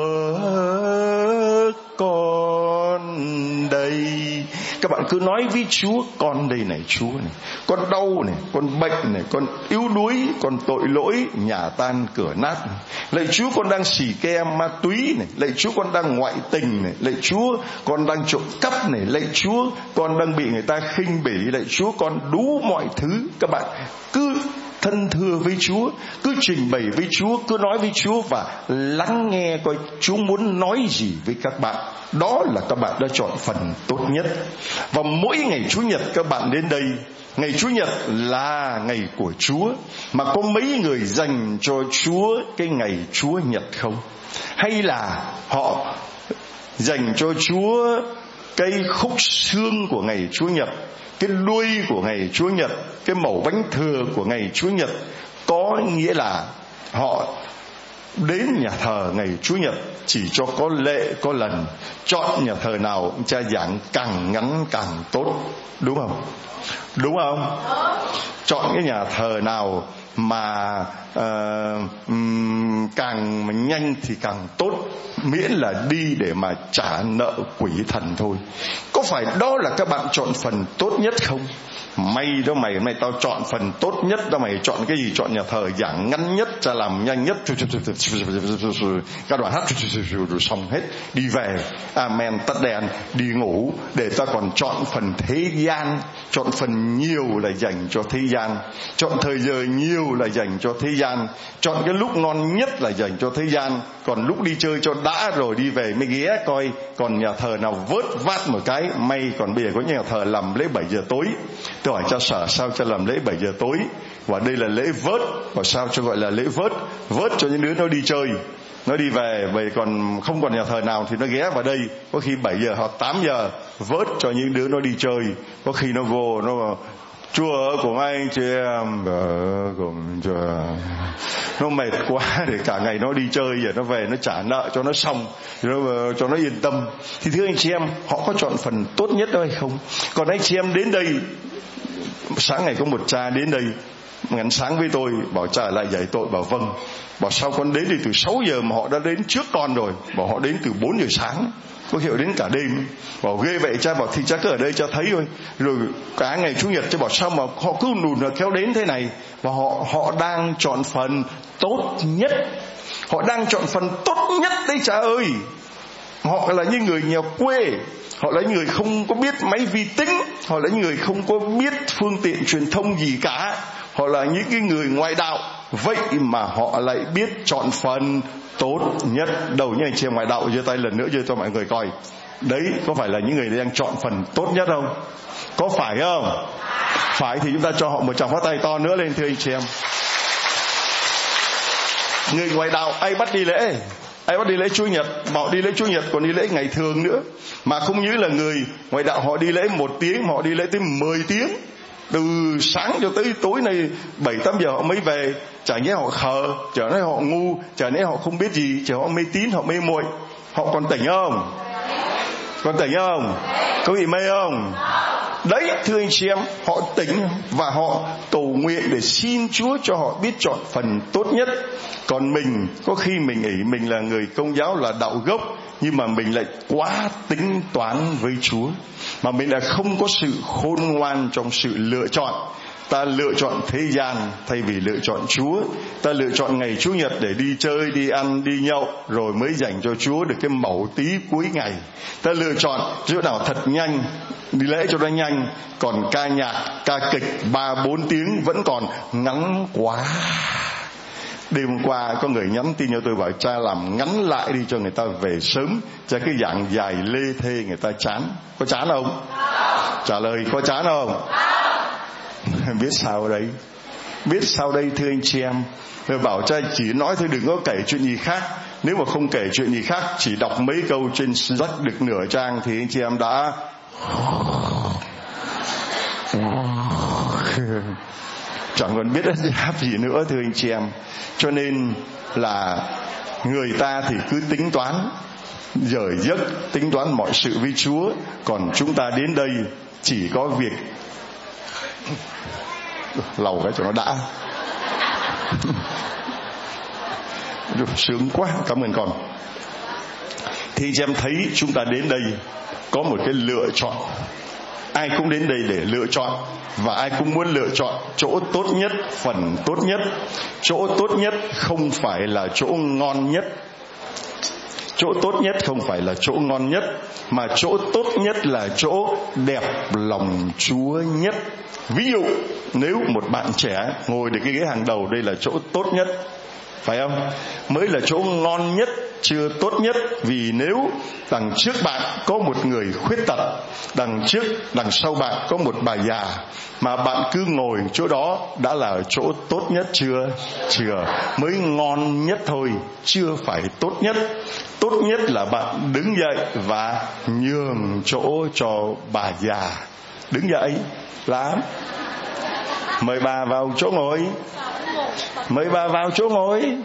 Speaker 1: con đây. Các bạn cứ nói với Chúa: con đây này Chúa này, con đau này, con bệnh này, con yếu đuối, con tội lỗi, nhà tan cửa nát này. Lạy Chúa, con đang xì ke ma túy này. Lạy Chúa, con đang ngoại tình này. Lạy Chúa, con đang trộm cắp này. Lạy Chúa, con đang bị người ta khinh bỉ. Lạy Chúa, con đủ mọi thứ. Các bạn cứ thân thưa với Chúa, cứ trình bày với Chúa, cứ nói với Chúa và lắng nghe coi Chúa muốn nói gì với các bạn. Đó là các bạn đã chọn phần tốt nhất. Và mỗi ngày Chủ nhật các bạn đến đây, ngày Chủ nhật là ngày của Chúa, mà có mấy người dành cho Chúa cái ngày Chúa nhật không? Hay là họ dành cho Chúa cái khúc xương của ngày Chúa nhật, cái đuôi của ngày Chúa nhật, cái mẩu bánh thừa của ngày Chúa nhật? Có nghĩa là họ đến nhà thờ ngày Chủ nhật chỉ cho có lễ có lần, chọn nhà thờ nào cha giảng càng ngắn càng tốt, đúng không? Đúng không? Chọn cái nhà thờ nào mà uh, um, càng nhanh thì càng tốt, miễn là đi để mà trả nợ quỷ thần thôi. Có phải đó là các bạn chọn phần tốt nhất không? May đó mày, mày tao chọn phần tốt nhất đó mày. Chọn cái gì? Chọn nhà thờ giảng ngắn nhất, cha làm nhanh nhất, các đoàn hát rồi xong hết, đi về, amen, tắt đèn, đi ngủ. Để ta còn chọn phần thế gian, chọn phần nhiều là dành cho thế gian, chọn thời giờ nhiều là dành cho thế gian, chọn cái lúc ngon nhất là dành cho thế gian. Còn lúc đi chơi cho đã rồi đi về mới ghé coi còn nhà thờ nào vớt vát một cái. May còn bây giờ có nhà thờ làm lễ bảy giờ tối. Tôi hỏi cha sở sao cha làm lễ bảy giờ tối, và đây là lễ vớt. Và sao cho gọi là lễ vớt? Vớt cho những đứa nó đi chơi, nó đi về, vậy còn không còn nhà thờ nào thì nó ghé vào đây. Có khi bảy giờ hoặc tám giờ vớt cho những đứa nó đi chơi. Có khi nó vô nó Chúa của anh chị em cùng nó mệt quá để cả ngày nó đi chơi, giờ nó về nó trả nợ cho nó xong, nó, cho nó yên tâm. Thì thưa anh chị em, họ có chọn phần tốt nhất đó hay không? Còn anh chị em đến đây, sáng ngày có một cha đến đây ngắn sáng với tôi, bảo cha lại giải tội. Bảo vâng. Bảo sao con đến đi từ sáu giờ mà họ đã đến trước con rồi. Bảo họ đến từ bốn giờ sáng, có hiệu đến cả đêm. Bảo ghê vậy cha. Bảo thì cha cứ ở đây cha thấy thôi. Rồi cả ngày Chủ nhật cha bảo sao mà họ cứ nùn là kéo đến thế này. Và họ họ đang chọn phần tốt nhất. Họ đang chọn phần tốt nhất đấy cha ơi. Họ là những người nghèo quê, họ là những người không có biết máy vi tính, họ là những người không có biết phương tiện truyền thông gì cả, họ là những cái người ngoại đạo. Vậy mà họ lại biết chọn phần tốt nhất. Đầu như anh chị em ngoại đạo giơ tay lần nữa giơ cho mọi người coi. Đấy có phải là những người đang chọn phần tốt nhất không? Có phải không? Phải thì chúng ta cho họ một tràng pháo tay to nữa lên thưa anh chị em. Người ngoại đạo ai bắt đi lễ? Ai bắt đi lễ Chủ nhật? Họ đi lễ Chủ nhật còn đi lễ ngày thường nữa. Mà không như là người ngoại đạo họ đi lễ một tiếng, họ đi lễ tới mười tiếng. Từ sáng cho tới tối nay bảy tám giờ họ mới về. Chả nhẽ họ khờ, chả nhẽ họ ngu, chả nhẽ họ không biết gì, chả họ mê tín, họ mê muội. Họ còn tỉnh không? Còn tỉnh không? Có bị mê không? Đấy thưa anh chị em, họ tỉnh và họ cầu nguyện để xin Chúa cho họ biết chọn phần tốt nhất. Còn mình, có khi mình nghĩ mình là người Công giáo là đạo gốc, nhưng mà mình lại quá tính toán với Chúa, mà mình lại không có sự khôn ngoan trong sự lựa chọn. Ta lựa chọn thế gian thay vì lựa chọn Chúa. Ta lựa chọn ngày Chủ nhật để đi chơi, đi ăn, đi nhậu, rồi mới dành cho Chúa được cái mẩu tí cuối ngày. Ta lựa chọn chỗ nào thật nhanh, đi lễ cho nó nhanh. Còn ca nhạc, ca kịch ba bốn tiếng vẫn còn ngắn quá. Đêm hôm qua có người nhắn tin cho tôi bảo cha làm ngắn lại đi cho người ta về sớm. Cha cái dạng dài lê thê người ta chán. Có chán không? Trả lời có chán không? Biết sao đây? Biết sao đây thưa anh chị em? Tôi bảo cha chỉ nói thôi, đừng có kể chuyện gì khác. Nếu mà không kể chuyện gì khác, chỉ đọc mấy câu trên rách được nửa trang thì anh chị em đã chẳng còn biết ấn giáp gì nữa thưa anh chị em. Cho nên là người ta thì cứ tính toán dời giấc, tính toán mọi sự với Chúa. Còn chúng ta đến đây chỉ có việc lầu cái cho nó đã. Sướng quá, cảm ơn con. Thì chị em thấy chúng ta đến đây có một cái lựa chọn. Ai cũng đến đây để lựa chọn, và ai cũng muốn lựa chọn chỗ tốt nhất, phần tốt nhất. Chỗ tốt nhất không phải là chỗ ngon nhất. Chỗ tốt nhất không phải là chỗ ngon nhất, mà chỗ tốt nhất là chỗ đẹp lòng Chúa nhất. Ví dụ nếu một bạn trẻ ngồi được cái ghế hàng đầu, đây là chỗ tốt nhất, phải không? Mới là chỗ ngon nhất, chưa tốt nhất. Vì nếu đằng trước bạn có một người khuyết tật, đằng trước, đằng sau bạn có một bà già, mà bạn cứ ngồi chỗ đó đã là chỗ tốt nhất chưa? Chưa. Mới ngon nhất thôi, chưa phải tốt nhất. Tốt nhất là bạn đứng dậy và nhường chỗ cho bà già. Đứng dậy làm, mời bà vào chỗ ngồi, mời bà vào chỗ ngồi.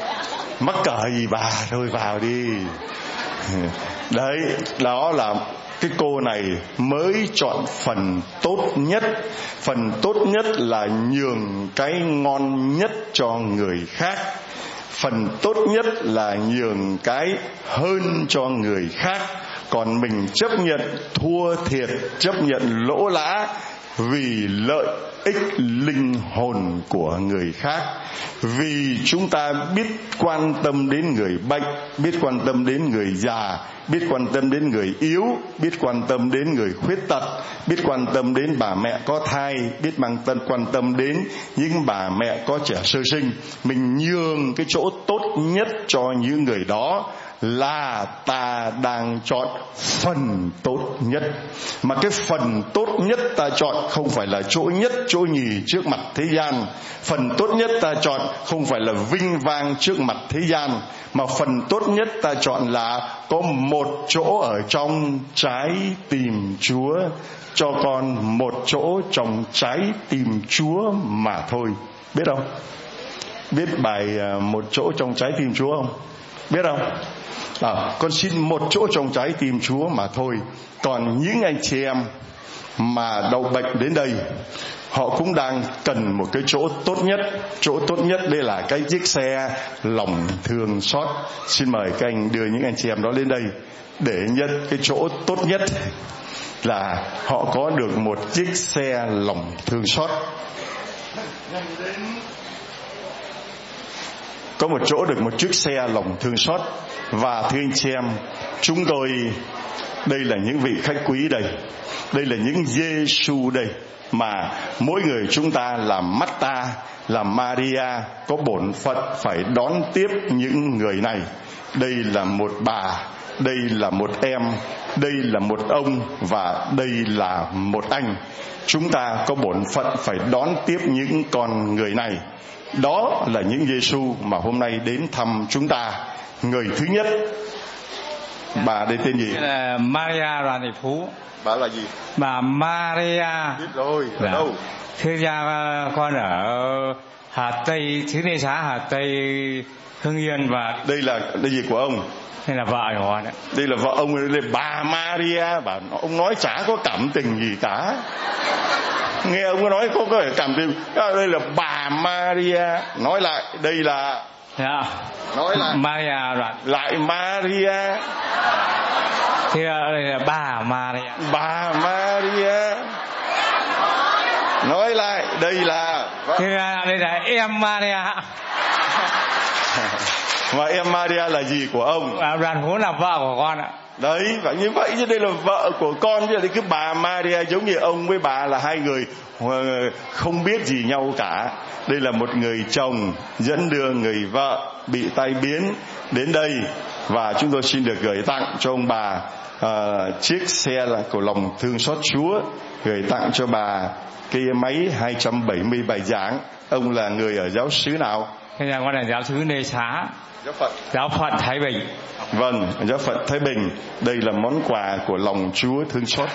Speaker 1: Mắc cỡ gì bà, thôi vào đi. Đấy, đó là cái cô này mới chọn phần tốt nhất. Phần tốt nhất là nhường cái ngon nhất cho người khác. Phần tốt nhất là nhường cái hơn cho người khác. Còn mình chấp nhận thua thiệt, chấp nhận lỗ lã vì lợi ích linh hồn của người khác. Vì chúng ta biết quan tâm đến người bệnh, biết quan tâm đến người già, biết quan tâm đến người yếu, biết quan tâm đến người khuyết tật, biết quan tâm đến bà mẹ có thai, biết mang tâm quan tâm đến những bà mẹ có trẻ sơ sinh. Mình nhường cái chỗ tốt nhất cho những người đó là ta đang chọn phần tốt nhất. Mà cái phần tốt nhất ta chọn không phải là chỗ nhất chỗ nhì trước mặt thế gian. Phần tốt nhất ta chọn không phải là vinh vang trước mặt thế gian, mà phần tốt nhất ta chọn là có một chỗ ở trong trái tim Chúa. Cho con một chỗ trong trái tim Chúa mà thôi. Biết không? Biết bài một chỗ trong trái tim Chúa không? Biết không? À, con xin một chỗ trong trái tim Chúa mà thôi. Còn những anh chị em mà đau bệnh đến đây, họ cũng đang cần một cái chỗ tốt nhất. Chỗ tốt nhất đây là cái chiếc xe lòng thương xót. Xin mời các anh đưa những anh chị em đó lên đây để nhận cái chỗ tốt nhất là họ có được một chiếc xe lòng thương xót. Có một chỗ được một chiếc xe lòng thương xót. Và thưa anh chị em, chúng tôi đây là những vị khách quý đây, đây là những Giê-xu đây, mà mỗi người chúng ta làm Marta, làm Maria có bổn phận phải đón tiếp những người này. Đây là một bà, đây là một em, đây là một ông và đây là một anh. Chúng ta có bổn phận phải đón tiếp những con người này. Đó là những Giê-xu mà hôm nay đến thăm chúng ta. Người thứ nhất, bà đây tên gì?
Speaker 3: Là Maria Đoàn Thị Phú.
Speaker 1: Bà là gì?
Speaker 3: Bà Maria.
Speaker 1: Biết rồi, ở
Speaker 3: dạ.
Speaker 1: đâu?
Speaker 3: Thưa cha, con ở Hà Tây, Thứ Lê Xá, Hà Tây, Hưng Yên. Và
Speaker 1: đây là đây gì của ông?
Speaker 3: Đây là vợ của con đấy.
Speaker 1: Đây là vợ ông, đây là bà Maria. Bà ông nói chả có cảm tình gì cả. Nghe ông nói có có cảm tình. Đây là bà Maria. Nói lại, đây là
Speaker 3: dạ.
Speaker 1: Nói lại
Speaker 3: Maria Đoàn.
Speaker 1: Lại Maria.
Speaker 3: Thì đây là bà Maria.
Speaker 1: Bà Maria. Nói lại, đây là
Speaker 3: Thì đây là em Maria.
Speaker 1: Mà em Maria là gì của ông?
Speaker 3: Đoàn Phú là vợ của con ạ.
Speaker 1: Đấy, phải như vậy chứ, đây là vợ của con chứ. Đây cứ bà Maria giống như ông với bà là hai người không biết gì nhau cả. Đây là một người chồng dẫn đưa người vợ bị tai biến đến đây, và chúng tôi xin được gửi tặng cho ông bà uh, chiếc xe là của lòng thương xót Chúa, gửi tặng cho bà cái máy hai trăm bảy mươi bài giảng. Ông là người ở giáo xứ nào?
Speaker 3: Thế là con là giáo xứ Lê Xá.
Speaker 1: Giáo phận.
Speaker 3: Giáo phận Thái Bình.
Speaker 1: Vâng, giáo phận Thái Bình. Đây là món quà của lòng Chúa thương xót.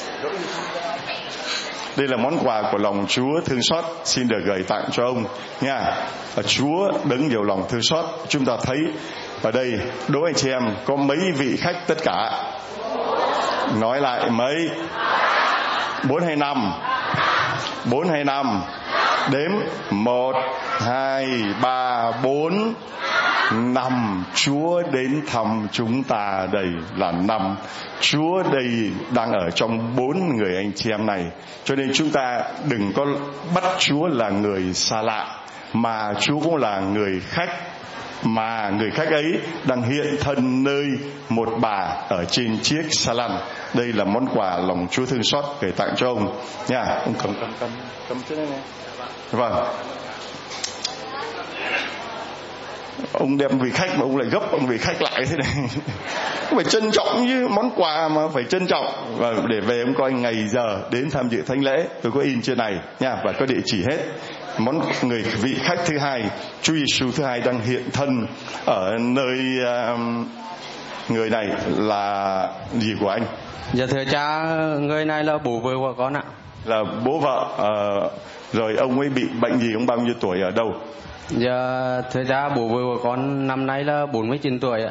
Speaker 1: Đây là món quà của lòng Chúa thương xót, xin được gửi tặng cho ông nha. Chúa đấng nhiều lòng thương xót. Chúng ta thấy ở đây đối anh chị em có mấy vị khách tất cả? Nói lại mấy? Bốn hay năm? Bốn hay năm? Đếm một, hai, ba, bốn, năm. Chúa đến thăm chúng ta đây là năm. Chúa đây đang ở trong bốn người anh chị em này. Cho nên chúng ta đừng có bắt Chúa là người xa lạ, mà Chúa cũng là người khách. Mà người khách ấy đang hiện thân nơi một bà ở trên chiếc xa lăn. Đây là món quà lòng Chúa thương xót gửi tặng cho ông nha. Ông cầm cầm cầm cầm trước đây này. Vâng. Ông đem vị khách mà ông lại gấp ông vị khách lại thế này. Phải trân trọng chứ, món quà mà phải trân trọng. Và để về ông coi ngày giờ đến tham dự thánh lễ, tôi có in trên này nha, và có địa chỉ hết. Món người vị khách thứ hai, Chúa Giêsu thứ hai đang hiện thân ở nơi uh, người này là gì của anh?
Speaker 4: Dạ thưa cha, người này là bố vợ của con ạ.
Speaker 1: Là bố vợ. Uh, rồi ông ấy bị bệnh gì, ông bao nhiêu tuổi, ở đâu?
Speaker 4: Dạ thưa cha, bố vợ của con năm nay là bốn mươi chín tuổi ạ.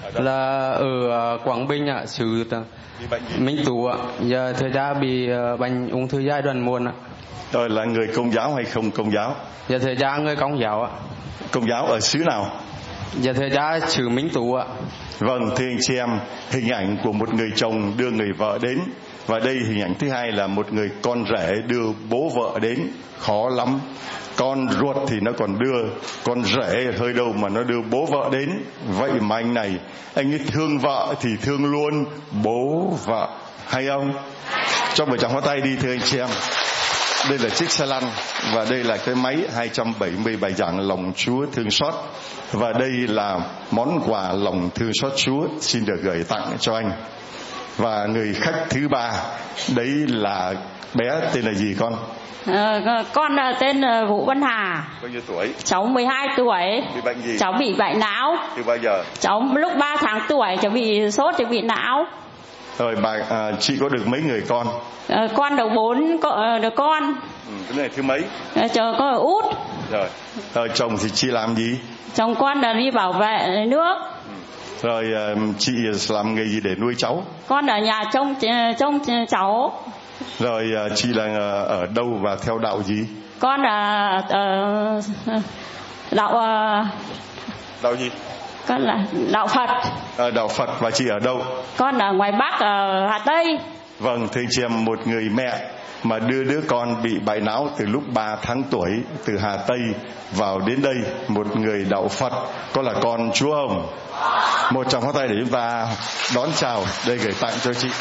Speaker 4: là ở Quảng Bình ạ, xứ Minh Tú ạ. Giờ thưa cha bị bệnh ung thư giai đoạn muộn ạ.
Speaker 1: Rồi là người Công giáo hay không Công giáo?
Speaker 4: Dạ thưa cha người Công giáo ạ.
Speaker 1: Công giáo ở xứ nào?
Speaker 4: Dạ thưa cha xứ Minh Tú ạ.
Speaker 1: Vâng, thưa anh chị em, hình ảnh của một người chồng đưa người vợ đến, và đây hình ảnh thứ hai là một người con rể đưa bố vợ đến. Khó lắm. Con ruột thì nó còn đưa, con rể hơi đâu mà nó đưa bố vợ đến. Vậy mà anh này, anh ấy thương vợ thì thương luôn bố vợ, hay không? Cho một tràng pháo tay đi thưa anh chị em. Đây là chiếc xe lăn, và đây là cái máy hai trăm bảy mươi bài giảng lòng Chúa thương xót, và đây là món quà lòng thương xót Chúa xin được gửi tặng cho anh. Và người khách thứ ba, đấy là bé tên là gì con?
Speaker 2: À, con tên là Vũ Văn Hà.
Speaker 1: Bao nhiêu tuổi?
Speaker 2: Cháu mười hai tuổi.
Speaker 1: Bị bệnh gì?
Speaker 2: Cháu bị bệnh não.
Speaker 1: Từ bao giờ?
Speaker 2: Cháu lúc ba tháng tuổi cháu bị sốt, cháu bị não.
Speaker 1: Rồi bà à, chị có được mấy người con?
Speaker 2: À, con được bốn có, được con.
Speaker 1: Ừ, cái này thứ mấy?
Speaker 2: À, chờ con ở út.
Speaker 1: Rồi. Rồi chồng thì chị làm gì?
Speaker 2: Chồng con là đi bảo vệ nước.
Speaker 1: Ừ. Rồi à, chị làm nghề gì để nuôi cháu?
Speaker 2: Con ở nhà trông trông cháu.
Speaker 1: Rồi à, chị là ở đâu và theo đạo gì?
Speaker 2: Con là uh, đạo uh,
Speaker 1: đạo gì?
Speaker 2: Con là đạo Phật.
Speaker 1: À, đạo Phật. Và chị ở đâu?
Speaker 2: Con ở ngoài Bắc, ở Hà Tây.
Speaker 1: Vâng, thưa chị em, một người mẹ mà đưa đứa con bị bại não từ lúc ba tháng tuổi từ Hà Tây vào đến đây, một người đạo Phật, có là con Chúa không? Một tràng pháo tay để chúng ta đón chào. Đây gửi tặng cho chị,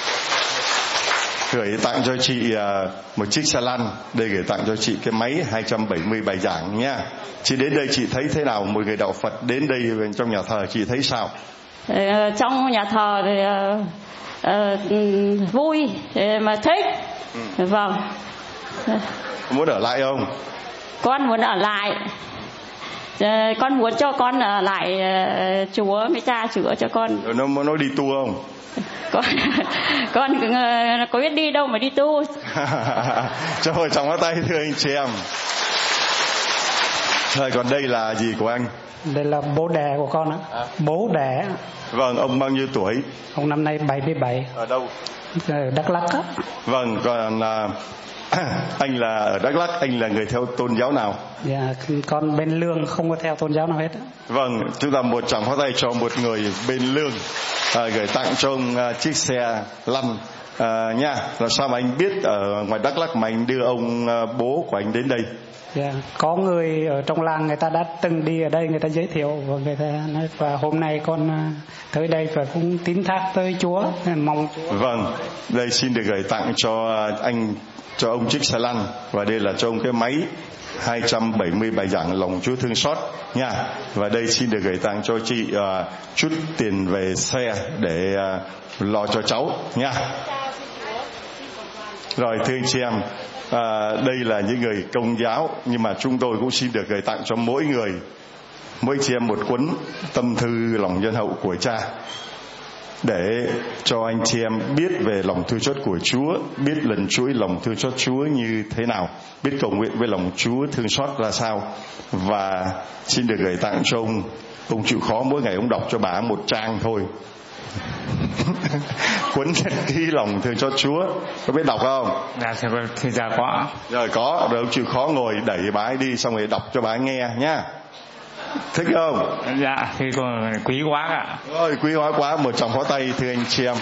Speaker 1: gửi tặng cho chị uh, một chiếc xe lăn. Đây gửi tặng cho chị cái máy hai trăm bảy mươi bài giảng nha. Chị đến đây chị thấy thế nào? Một người đạo Phật đến đây trong nhà thờ chị thấy sao?
Speaker 2: Ờ, trong nhà thờ thì uh, uh, vui mà thích. Ừ. Vâng.
Speaker 1: Muốn ở lại không?
Speaker 2: Con muốn ở lại. Uh, con muốn cho con ở lại, uh, Chúa với cha chữa cho con.
Speaker 1: Rồi nó nó đi tu không?
Speaker 2: Con con uh, có biết đi đâu mà đi tu.
Speaker 1: Cho hồi trong tay thưa anh chị em. Rồi còn đây là gì của anh?
Speaker 5: Đây là bố đẻ của con á. À? Bố đẻ.
Speaker 1: Vâng, ông bao nhiêu tuổi?
Speaker 5: Ông năm nay bảy mươi bảy.
Speaker 1: Ở đâu?
Speaker 5: Ở Đắk Lắk á.
Speaker 1: Vâng, còn uh, anh là ở Đắk Lắk, anh là người theo tôn giáo nào?
Speaker 5: Dạ, con bên Lương, không có theo tôn giáo nào hết.
Speaker 1: Vâng, chúng ta một tràng pháo tay cho một người bên Lương, à, gửi tặng cho ông uh, chiếc xe lăn uh, nha. Làm sao mà anh biết ở ngoài Đắk Lắk mà anh đưa ông uh, bố của anh đến đây?
Speaker 5: Dạ, có người ở trong làng người ta đã từng đi ở đây, người ta giới thiệu và người ta nói, và hôm nay con tới đây và cũng tín thác tới Chúa, mong Chúa.
Speaker 1: Vâng, đây xin được gửi tặng cho anh, cho ông chiếc xe lăn, và đây là cho ông cái máy hai trăm bảy mươi bài giảng lòng Chúa thương xót nha. Và đây xin được gửi tặng cho chị uh, chút tiền về xe để uh, lo cho cháu nha. Rồi thưa anh chị em, à, đây là những người Công giáo, nhưng mà chúng tôi cũng xin được gửi tặng cho mỗi người, mỗi chị em một cuốn tâm thư lòng nhân hậu của cha, để cho anh chị em biết về lòng thương xót của Chúa, biết lần chuỗi lòng thương xót Chúa như thế nào, biết cầu nguyện với lòng Chúa thương xót ra sao. Và xin được gửi tặng cho ông, ông chịu khó mỗi ngày ông đọc cho bà một trang thôi. Cuốn nhật ký lòng thương xót Chúa, có biết đọc không?
Speaker 3: Dạ thì dạ có.
Speaker 1: Rồi có, rồi ông chịu khó ngồi đẩy bà ấy đi, xong rồi đọc cho bà ấy nghe nhá. Thích không?
Speaker 3: Dạ thì còn quý quá ạ.
Speaker 1: Rồi quý hóa quá, một tràng pháo tay thưa anh chị em.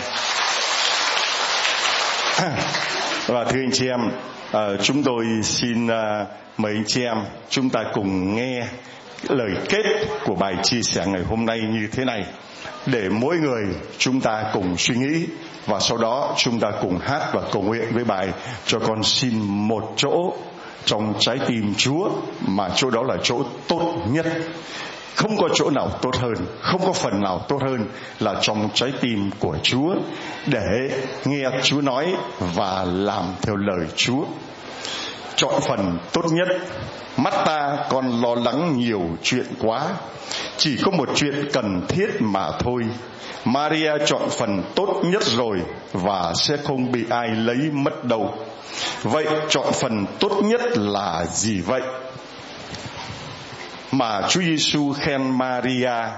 Speaker 1: Và thưa anh chị em, uh, chúng tôi xin uh, mời anh chị em chúng ta cùng nghe lời kết của bài chia sẻ ngày hôm nay như thế này, để mỗi người chúng ta cùng suy nghĩ, và sau đó chúng ta cùng hát và cầu nguyện với bài Cho con xin một chỗ trong trái tim Chúa, mà chỗ đó là chỗ tốt nhất. Không có chỗ nào tốt hơn, không có phần nào tốt hơn là trong trái tim của Chúa, để nghe Chúa nói và làm theo lời Chúa. Chọn phần tốt nhất. Mắt ta còn lo lắng nhiều chuyện quá, chỉ có một chuyện cần thiết mà thôi. Maria chọn phần tốt nhất rồi, và sẽ không bị ai lấy mất đâu. Vậy chọn phần tốt nhất là gì vậy? Mà Chúa Giêsu khen Maria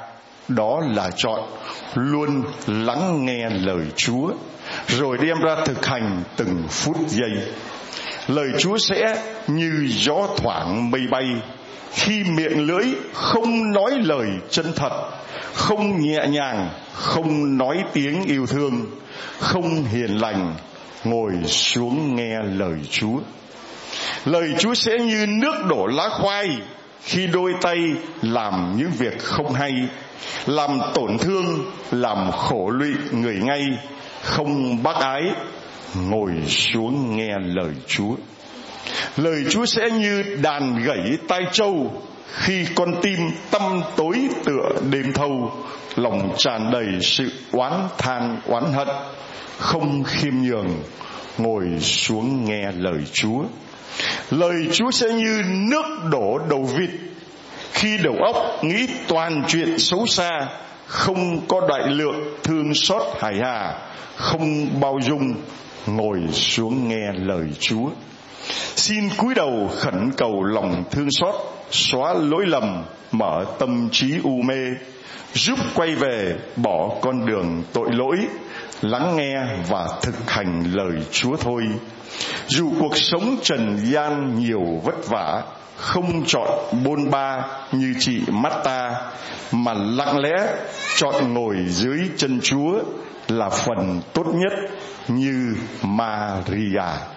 Speaker 1: đó là chọn luôn lắng nghe lời Chúa, rồi đem ra thực hành từng phút giây. Lời Chúa sẽ như gió thoảng mây bay, khi miệng lưỡi không nói lời chân thật, không nhẹ nhàng, không nói tiếng yêu thương, không hiền lành, ngồi xuống nghe lời Chúa. Lời Chúa sẽ như nước đổ lá khoai, khi đôi tay làm những việc không hay, làm tổn thương, làm khổ lụy người ngay, không bác ái, ngồi xuống nghe lời Chúa. Lời Chúa sẽ như đàn gãy tai trâu, khi con tim tăm tối tựa đêm thâu, lòng tràn đầy sự oán than oán hận, không khiêm nhường, ngồi xuống nghe lời Chúa. Lời Chúa sẽ như nước đổ đầu vịt, khi đầu óc nghĩ toàn chuyện xấu xa, không có đại lượng thương xót hài hà, không bao dung, ngồi xuống nghe lời Chúa. Xin cúi đầu khẩn cầu lòng thương xót, xóa lỗi lầm, mở tâm trí u mê, giúp quay về bỏ con đường tội lỗi, lắng nghe và thực hành lời Chúa thôi. Dù cuộc sống trần gian nhiều vất vả, không chọn bôn ba như chị Marta, mà lặng lẽ chọn ngồi dưới chân Chúa là phần tốt nhất như Maria.